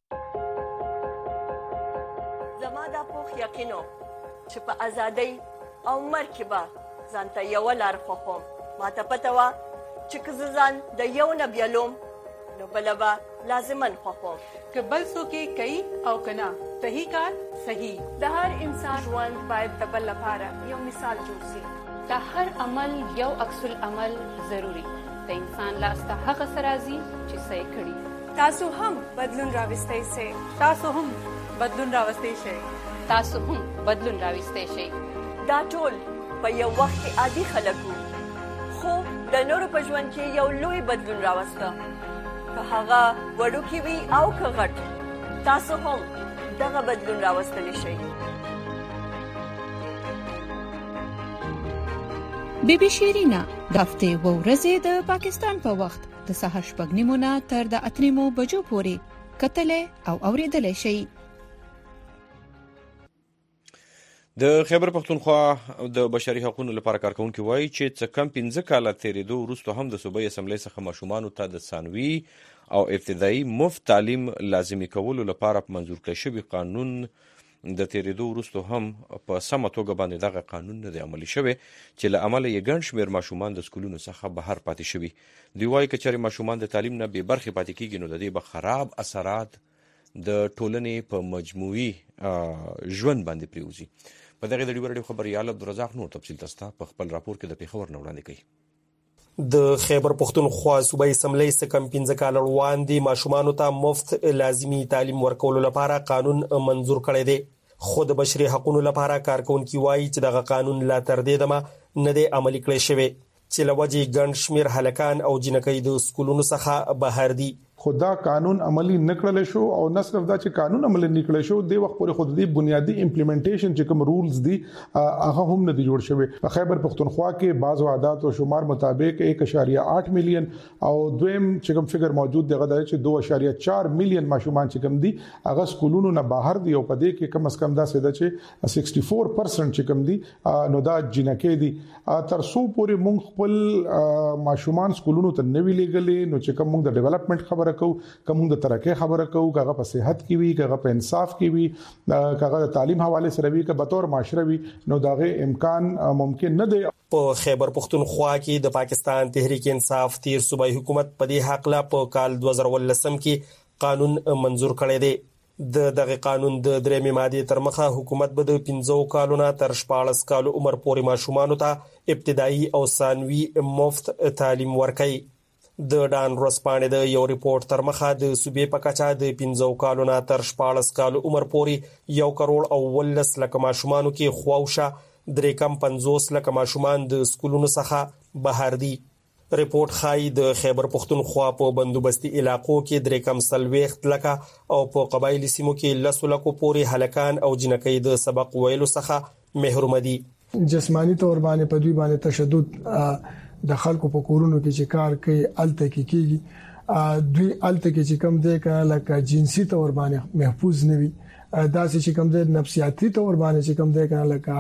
زما دا پوخ یقینو چې په ازادۍ او مرکبه ځانته یو لار خوخم ما ته پته وا چې که ځان د یو نه بیلوم نو بلبا لازمن خوخم که بل څوک کوي او کنا صحیح کار صحیح د هر انسان ژوند باید د بل لپاره یو مثال جوړ شي د هر عمل یو عکس العمل ضروری د انسان لاس ته هغه سرازي چې صحیح کړي تاسو هم بدلون راوستئ شئ تاسو هم بدلون راوستئ شئ تاسو هم بدلون راوستئ شئ دا ټول په یو وخت کې عادي خلک خو د نورو په ژوند کې یو لوی بدلون راوسته که هغه وړوکی وي او که غټ تاسو هم دغه بدلون راوستلی شئ. بیبي شیرینا د هفتې و ورځې د پاکستان په وخت د سهار 8:30 نه تر د 8:30 بجو پورې کتلې او اوریدلې شي. د خیبر پختونخوا د بشري حقوقو لپاره کارکونکو وایي چې څه کم 15 کاله تیریدو وروسته هم د صوبایي اسمبلی څخه ماشومانو ته د ثانوي او ابتدایي مفت تعلیم لازمي کولو لپاره منظور کړی شوی قانون د تیریدو وروسته هم په سمه توګه باندې دغه قانون نه دی عملي شوی چې له امله یې ګڼ شمېر ماشومان د سکولونو څخه بهر پاتې شوي. دوی وایي که چېرې ماشومان د تعلیم نه بې برخې پاتې کېږي نو د دې به خراب اثرات د ټولنې په مجموعي ژوند باندې پریوزي. په دغه د ډیوه راډیو خبريال عبدالرزاق نور تفصیل تاسو په خپل راپور کې د پیښور نه وړاندې کوي. د خیبر پختونخوا صوبایي اسمبلی څخه کم 15 کال وړاندې ماشومانو ته مفت لازمي تعلیم ورکولو لپاره قانون منظور کړی دی. خو د بشري حقوقو لپاره کارکونکو وایي چې دغه قانون لا تر دې دمه نه دی عملي کړی شوی چې لوجه ګڼ شمېر هلکان او جنکۍ د سکولونو څخه بهر دي. خدا قانون عملی نکړل شو او نه صرف دا چې قانون عملی نکړل شو د وخت پورې خود دې بنیادی امپلیمنټیشن چې کوم رولز دي هغه هم نه دی جوړ شوی. په خیبر پختونخوا کې بعض عادات او شمار مطابق 1.8 میلیون او دویم چې کوم فګر موجود دی غواړي چې 2.4 میلیون ماشومان چې کوم دي هغه سکولونو نه بهر دي او په دې کې کم از کم دا سده چې 64% چې کوم دي نو دا جنکې دي. تر څو پورې موږ خپل ماشومان سکولونو ته نوی لګلې نو چې کوم موږ د ډیولپمنٹ خبره کوم د ترقی خبره کوو کغه په صحت کې وي کغه په انصاف کې وي کغه د تعلیم حواله سره وي که به تور معاشره وي نو دغه امکان ممکن نه دی. په خیبر پختونخوا کې د پاکستان تحریک انصاف تیر صوبایي حکومت په دې حق لا په کال 2019 کې قانون منظور کړی دی. دغه قانون د درېمې ماده تر مخه حکومت به د 15 کالونو تر 14 کالو عمر پورې ماشومان ته ابتدایي او ثانوي مفت تعلیم ورکړي. د ډان ورځپاڼې د یو ریپورت تر مخه د صوبې په کچه د 15 کالونو تر 14 کالو عمر پورې 1 کروڑ او 18 لک ماشومانو کې خواوشه 350 لک ماشومان د سکولونو څخه بهر دي. ریپورت ښایي د خیبر پختونخوا په بندوبستي علاقو کې 340 لک او په قبایلی سیمو کې 10 لک پورې هلکان او جنکۍ د سبق ویلو څخه محروم دي. جسمانی تور باندې په دوی باندې تشدد د خلکو په کورونو کې چې کار کوي الته کې کیږي دوی الته کې چې کم دی کنه لکه جنسي تور باندې محفوظ نه وي دا چې کم دی نفسیاتي تور باندې چې کم دی کنه لکه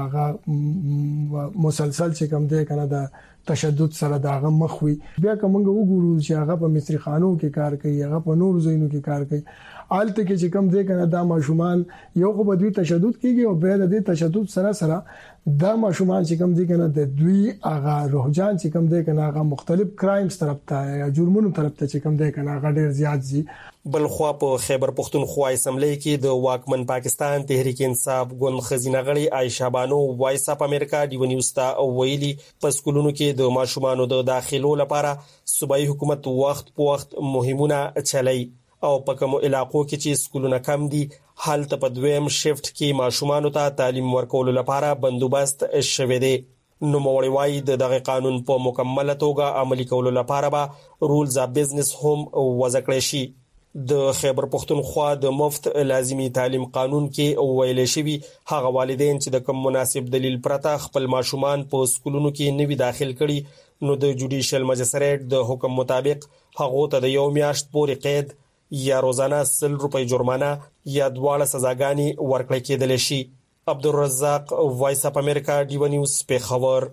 هغه مسلسل چې کم دی کنه د تشدد سره داغه مخ وي. بیا کومه وګورو چې هغه په مصری خانو کې کار کوي هغه په نور ځایونو کې کار کوي آلته کې چې کم دی کنه دا ماشومان یو خو به دوی تشدد کیږي او به د دې تشدد سره دا ماشومان چې کم دي کنه د دوی هغه روحجان چې کم دي کنه هغه مختلف کرایمز طرف ته یا جرمونو طرف ته چې کم دي کنه هغه ډیر زیات دي. بل خو په خیبر پختونخوا اسمبلی کې د واکمن پاکستان تحریک انصاف ګوند خزینه غړي عائشہ بانو وایس اپ امریکا ډیو نیوز ته ویلي په سکولونو کې د ماشومانو د داخلو لپاره صوبایي حکومت وخت په وخت مهمونه چلای او په کوم علاقو کې چې سکولونه کم دي حالت په دویم شفت کې ماشومانو ته تعلیم ورکولو لپاره بندوبست شوی دی. نو موړوي دغه قانون په مکمله توګه عملي کولو لپاره به رولز اف بزنس هم وضع کړی شي. د خیبر پختونخوا د مفت لازمي تعلیم قانون کې ویل شوی هغه والدین چې د کوم مناسب دلیل پرته خپل ماشومان په سکولونو کې نوي داخل کړي نو د جوډیشل مجسټریټ د حکم مطابق هغه ته د یو میاشت پورې قید یا روزانه 100 روپۍ جرمانه یا دواړه سزاګانی ورکړل کېدل شي. عبدالرزاق وایس اپ امریکا ډیو نیوز پیښور.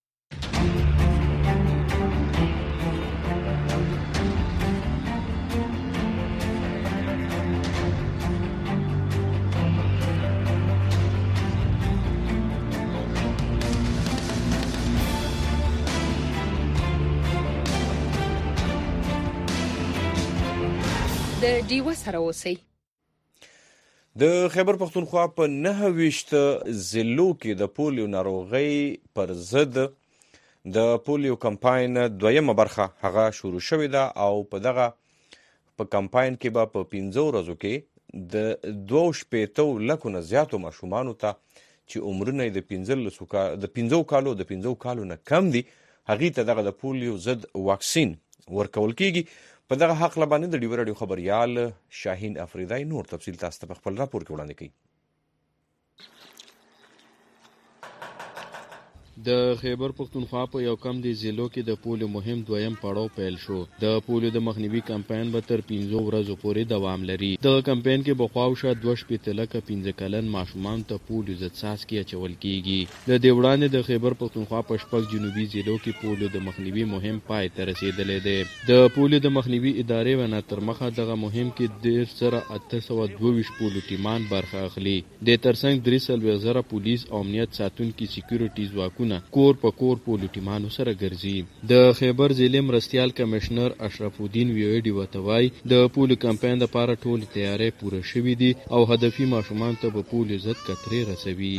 د ډیو سره اوسئ. د خیبر پختونخوا په 29 ضلعو کې د پولیو ناروغۍ پر ضد د پولیو کمپاین دویمه برخه هغه شروع شوې ده او په دغه په کمپاین کې به په 15 ورځو کې د 2.5 لکو نه زیاتو ماشومانو ته چې عمرونه د 15 کالو نه کم دي هغې ته دغه د پولیو ضد واکسین ورکول کېږي. په دغه حق لبانې د ډیو راډیو خبريال شاهین افریدی نور تفصیل تاسو ته په خپل راپور کې وړاندې کوي. د خیبر پختونخوا په یو کم دي ضلعو کې د پولیو مهم دویم پړاو پیل شو. د پولیو د مخنیوي کمپاین به تر 15 ورځو پورې دوام لري. د کمپاین کې بخواوشه 2.15 کلن ماشومان ته پولیو ضد څاڅکي اچول کیږي. د دې وړاندې د خیبر پختونخوا په شپږ جنوبي ضلعو کې پولیو د مخنیوي مهم پای ته رسیدلې ده. د پولیو د مخنیوي ادارې ونه تر مخه دغه مهم کې 1,822 پولیو ټیمان برخه اخلي. د ترڅنګ 3,000 پولیس او امنیت ساتونکي سکیورټي ځواکونه کور په کور پولیو ټیمانو سره ګرځي. د خیبر ضلع مرستیال کمشنر اشرف الدین ویوډي وتوای د پولیو کمپاین لپاره ټول تیاری پوره شوې دي او هدفي ماشومان ته په پولیو ضد کترې رسوي.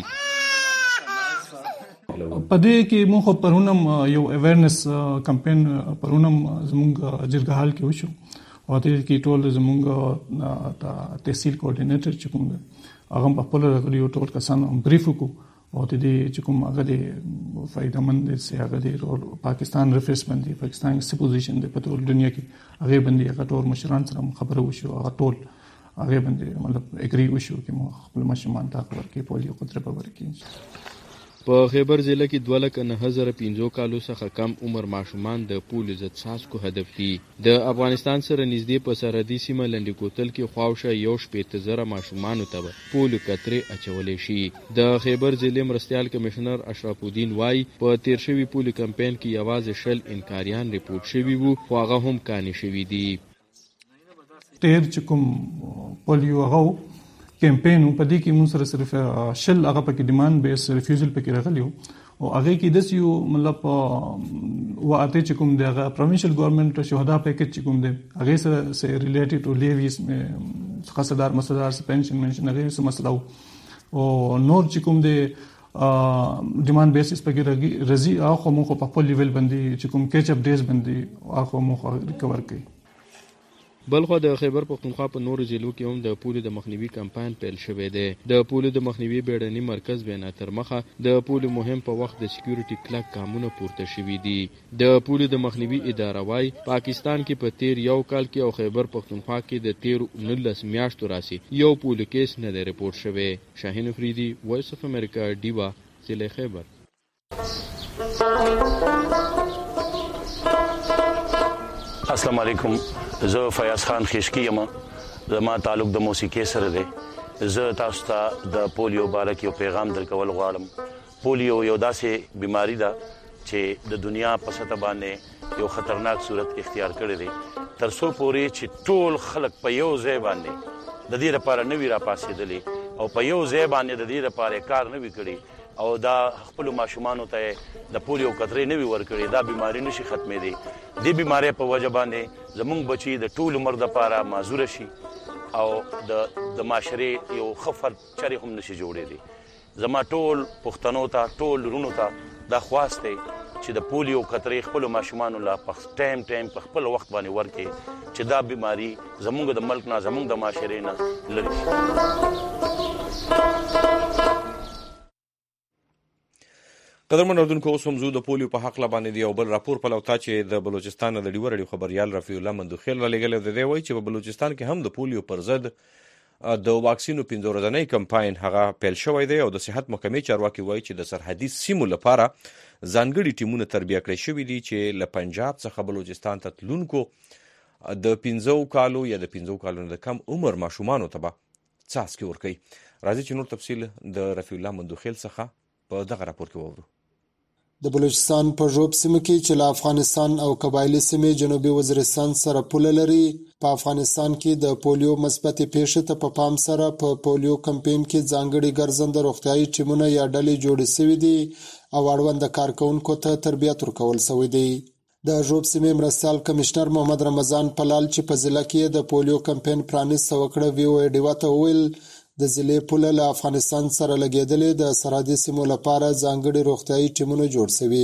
پدې کې موږ پرونم یو اویرنس کمپاین پرونم زموږ جرګهال کې وشو او دې کې ټول زموږ تحصیل کوارډینیټر چې کوم هغه په خپل غوړي ټول کسان بریف وکړو او د دې چې کوم هغه د فائدہ مند سي هغه د پاکستان ریفرنس باندې پاکستان سی پوزیشن د پټول دنیا کې هغه باندې هغه ټول مشران سره خبرو وشو هغه ټول هغه باندې مطلب اګری وشو چې مو خپل مشمان ته ورکې پولیو قدرت په ورکې. په خیبر ضلع کې 2,915 کالو څخه کم عمر ماشومان د پولیو ضد څاڅکو هدف دي. د افغانستان سره نږدې په سرحدي سیمه لنډي کوتل کې خواوشه 1,800 ماشومانو ته پولیو کترې اچولې شي. د خیبر ضلع مرستیال کمشنر اشرف الدین وای په تیر شوی پولیو کمپاین کې یوازې 10 انکاریان ریپورت شوي وو خو هغه هم کاني شوي دي. تیر چې کوم پولیو هغه کمپاین په دې کې موږ سره صرف شل هغه پکې ډیماند بیس ریفیوزل پکې راغلی او هغه کې د یو مطلب واته چې کوم دغه پروینشل ګورنمنت شهدا پیکج چې کوم دی هغه سره ریلیټډ ټو لیویز خاصدار مسدار سسپنشن منشن هغه سم مسله او نور چې کوم دی ډیماند بیسس پکې رزي هغه مو په خپل لیول باندې چې کوم کیچ اپ ډیز باندې هغه مو ریکور کړي. بلخو د خیبر پختونخوا په نورو ضلعو کې هم د پولیو د مخنیوي کمپاین پیل شوی دی. د پولیو د مخنیوي بیړني مرکز بنا تر مخه د پولیو مهم په وخت د سکیورټي کلک ګامونه پورته شوي دي. د پولیو د مخنیوي اداره وای پاکستان کې په تیر یو کال کې او خیبر پختونخوا کې د 13 میاشتو راسي یو پولیو کیس نه دی ریپورت شوی. شاهین افریدي وایس اف امریکا ډیوا ضلع خیبر. السلام علیکم. زه فیاض خان خشکی یم. زما تعلق د موسیقي سره دی. زه تاسو ته د پولیو باره کې یو پیغام درکول غواړم. پولیو یو داسې بیماری ده چې د دنیا په سطح باندې یو خطرناک صورت اختیار کړی دی. تر څو پورې چې ټول خلک په یو ځای باندې د دې لپاره نوی را پاسېدلی او په یو ځای باندې د دې لپاره کار نوی کړي او دا خپل ماشومان ته د پولیو کترې نوی ورکړي دا بیماری نشي ختمې دي. دې بیماری په وجه باندې زمونږ بچي د ټول عمر لپاره معذور شي او د معاشري یو خفر چری هم نشي جوړې دي. زما ټول پښتنو ته ټول رونو ته دا خواسته چې د پولیو کترې خپل ماشومان لا په ټایم په خپل وخت باندې ورکړي چې دا بیماری زمونږ د ملک نه زمونږ د معاشري نه لري شي. قدرمن اردوونکو اوس هم زه د پولیو په حق باندې دی او بل راپور په لوتا چې د بلوچستان د ډیوړ خبريال رفیع الله مندوخیل را لګل دی وایي چې په بلوچستان کې هم د پولیو پر ضد د واکسینو 15 ورځنی کمپاین هغه پیل شوی دی او د صحت محکمې چارواکي وایي چې د سرحدي سیمو لپاره ځانګړي ټیمونه تربیه کړی شوي دي چې له پنجاب څخه بلوچستان ته تلونکو د 15 کالو یا د 15 کالو د کم عمر ماشومانو ته به څاڅکي ورکوي. راځي چې نور تفصیل د رفیع الله مندوخیل څخه په دغه راپور کې وورو. د بلوچستان په ژوب سیمه کې چې له افغانستان او قبایلی سیمې جنوبي وزیرستان سره پوله لري په افغانستان کې د پولیو مثبتې پیښې ته په پام سره په پولیو کمپاین کې ځانګړي ګرځنده روغتیايي ټیمونه یا ډلې جوړې شوي دي او اړوند کارکونکو ته تربیت ورکول شوی دی. د ژوب سیمې مرستیال کمشنر محمد رمضان پلال چې په ضلع کې د پولیو کمپاین پرانیسته وکړه ویو ډیوا ته وویل د ضلع پوله له افغانستان سره لګېدلې د سرحدي سیمو لپاره ځانګړي روغتیايي ټیمونه جوړ شوي.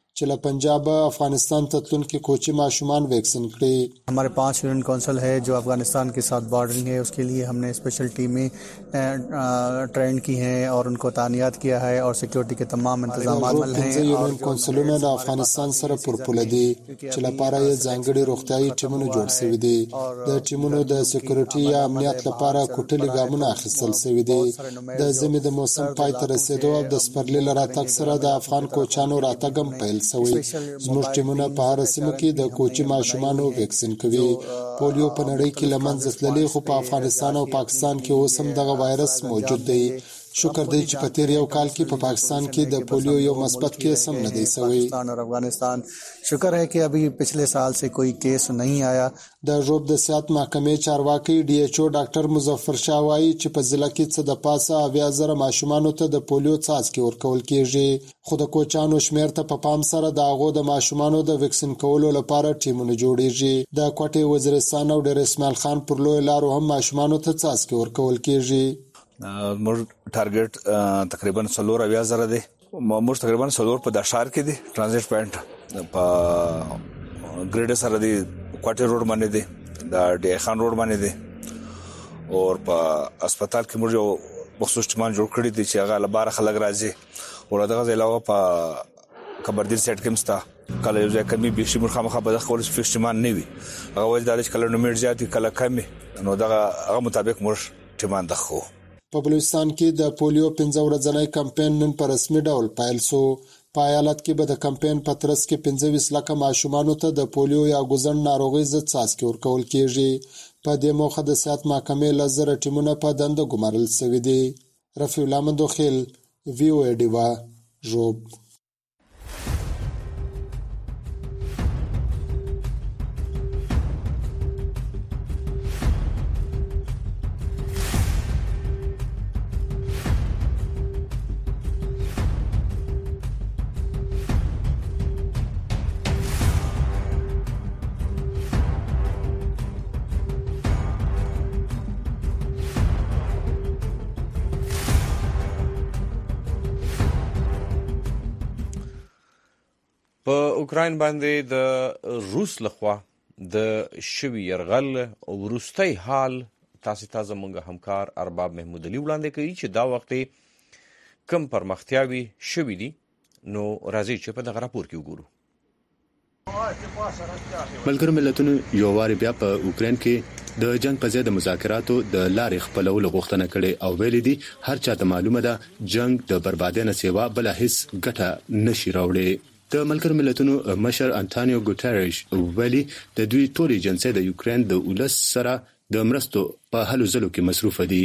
چې له پنجاب افغانستان ته تلونکي کوچي ماشومان ویکسین کړي. हमारे 5 यूनियन काउंसिल है जो अफगानिस्तान के साथ बॉर्डरिंग है, उसके लिए हमने स्पेशल टीमें ट्रेन की हैं और उनको तानियात किया है और सिक्योरिटी के तमाम इंतजाम अमल हैं. यूनियन काउंसिलونه د افغانستان سره پرپوله دي چې لپاره یې ځانګړي روغتيایي ټیمونه جوړ شوي دي. د ټیمونو د سکیورټي یا امنیت لپاره کوټلي ګامونه اخیستل شوي دي. د زمي د موسم پای ته رسیدو او د سپرلي لراتګ سره د افغان کوچانو راتګم پیل شوی. زموږ ټیمونه په هر سیمه کې د کوچي ماشومانو ویکسین کوي. پولیو په نړۍ کې لمنځه تللی خو په افغانستان او پاکستان کې اوس هم دغه وایرس موجود دی. शुक्र दी چې په تیر یو کال کې په پاکستان کې د پولیو یو مثبت کیس هم نه دی شوی. और अफगानिस्तान शुक्र है कि अभी पिछले साल से कोई केस नहीं आया. د ژوب د صحت محکمې چارواکي ډي ایچ او ډاکټر مظفر شاه وایي چې په ضلع کې څه د پاسه 80,000 ماشومانو ته د پولیو څاڅکي ورکول کیږي. خو د کوچانو شمیر ته په پام سره د هغو د ماشومانو د ویکسین کولو لپاره ټیمونه جوړیږي. د کوټې وزیرستان او ډیر اسماعیل خان پر لوی لارو هم ماشومانو ته څاڅکي ورکول کیږي. موږ ټارګټ تقریبا 40,000 دی. موږ تقریبا 40 په داشار کې دی. ترانزیت پوینټ په ګریډ سره دی، کوټه روډ باندې دی، د ډي خان روډ باندې دی. او په هسپتال کې موږ یو مخصوص ټیم جوړ کړی دی چې هغه لپاره خلک راځي. او دغه علاوه په کبردیر سیټ کې مستا کله یو ځای کمی به شي مرخه به د خپل فیکسټمان نه وي. هغه ول د کله نومیر زیات کله کمی، نو دغه هغه مطابق موږ ټیمان دخو. په بلوچستان کې د پولیو 15 ورځنی کمپاین نن په رسمي ډول پیل شو. په ایالت کې به د کمپاین په ترڅ کې 25 لک ماشومانو ته د پولیو یا ګوزن ناروغي ضد څاڅکي ورکول کیږي. په دې موخه د صحت محکمې لزر ټیمونه په دنده ګمارل شوی دي. رفیع الله مندوخیل، وی او ای ډیوا، ژوب. په اوکراین باندې د روس لخوا د شوی يرغل ورستۍ حال تاسو مونږ همکار ارباب محمود علي وړاندې کوي چې دا وخت کم پرمختیاوي شوی دي. نو راځي چې په دغه راپور کې وګورو. ملګرو ملتونو یو واری بیا په اوکراین کې د جنگ په ځای د مذاکراتو د لارې خپلولو غوښتنه کړې او ویل دي هر چاته معلومه ده جنگ د بربادۍ نه سیوا بل هیڅ ګټه نشي راوړي. د ملګرو ملتونو مشر انټونیو ګوتریش ویلي د دوی ټول ایجنسۍ د یوکرين د ولس سره د مرستو په هلو ځلو کې مصروف دي.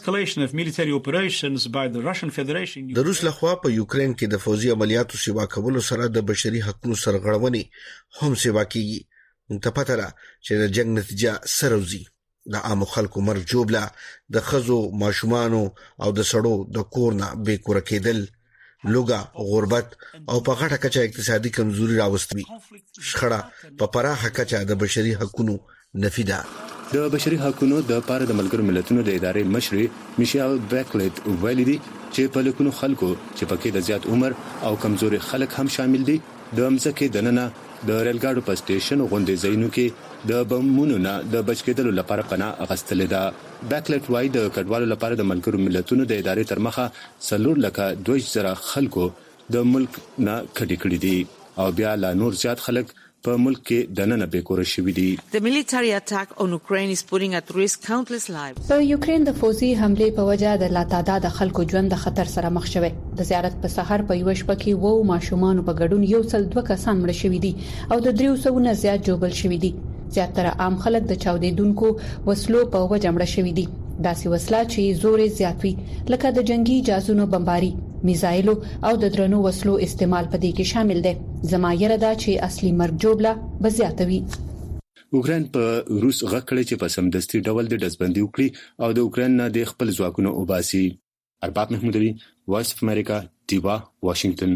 د روس لخوا په یوکرين کې د فوزي عملیاتو سیوا کولو سره د بشري حقوقو سرغړونې هم سیوا کیږي. مونږ ته پته ده چې د جنگ نتیجه سروزي د عام خلکو مرګ جوړه د خزو ماشومانو او د سړو د کورنا بې کور کېدل، لوګا، غربت او په غټه کچه اقتصادي کمزوري راوستوي. شخړه په پراخه کچه د بشري حقوقو نفي ده. د بشري حقوقو د پاره د ملګرو ملتونو د ادارې مشر میشیل بیکلیټ ویلي دي چې په لکونو خلکو چې پکې د زیات عمر او کمزوري خلک هم شامل دي د امزکه دننه د ریلګاډو په سټیشن غونډې ځایونو کې د بمونو نه د بچ کېدلو لپاره پناه اخیستل ده. بیکلیټ وایي د کډوالو لپاره د ملګرو ملتونو د ادارې تر مخه 4,200,000 خلکو د ملک نه کډې کړې دي او بیا لا نور زیات خلک په ملک کې دننه بیکور شوي دي. The military attack on Ukraine is putting at risk countless lives. په یوکرين د فوزي حمله په وجه د لا تعداد خلکو ژوند د خطر سره مخ شوی. د زیارت په سحر په یو شپه کې وو ماشومان په ګډون 102 کسان مړ شوي دي او د 300 نه زیات جوړل شوي دي. زیاتره عام خلک د چاودیدونکو وسلو په وجه مړ شوي دي. داسې وسله چې زور زیات وي لکه د جنگي جازونو بمباري، میزایلو او د درنو وسلو استعمال په دې کې شامل دي. زمایره دا چې اصلي مرګ جوړه بزیاتوي. اوکراین په روس غکړې چې په سمدستي ډول د دزبندي وکړي او د اوکراین نه د خپل ځواکونو وباسي. ارباب محمود علي، وایس اف امریکا، دیوا، واشنگټن.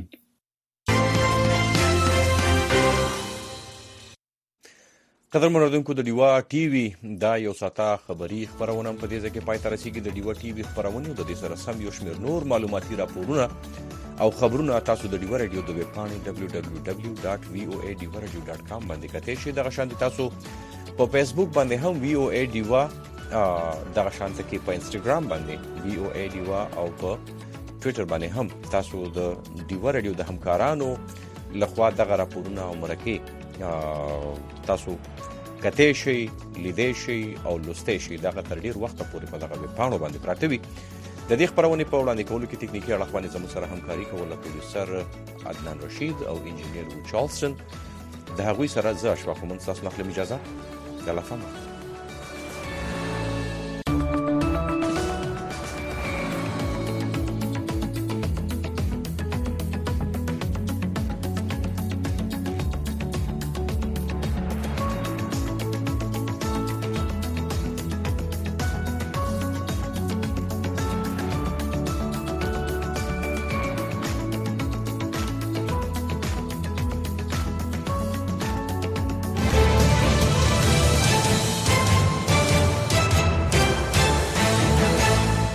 قدر منوردونکو د دیوا ټي وي دا یو ساته خبري خبرونه په دې ځکه پای تر رسیدي د دیوا ټي وي خبرونه د دې سره سم یو شمېر نور معلوماتي راپورونه او خبرونه تاسو د ډیوا رادیو د ویب پاڼې www.voadiwaradio.com باندې کتئ شئ. دغه شان تاسو په فیسبوک باندې هم VOA ډیوا دغه شان کې په انستګرام باندې VOA ډیوا او په ټوئیټر باندې هم تاسو د ډیوا رادیو د همکارانو لخوا دغه راپورونه او مرکې تاسو کتئ شئ، لیدئ شئ او لوستئ شئ. دغه تر ډیر وخت پورې په دغه ویب پاڼو باندې پراته وي. د دې خبرونې په وړاندې کولو کې تکنیکی اړخ باندې زموږ سره همکاري کوله پروډوسر عدنان رشید او انجینیر و چارلسون. د هغوی سره زه اشرف مومن تاسو نه اخلم اجازه. د الله فهم.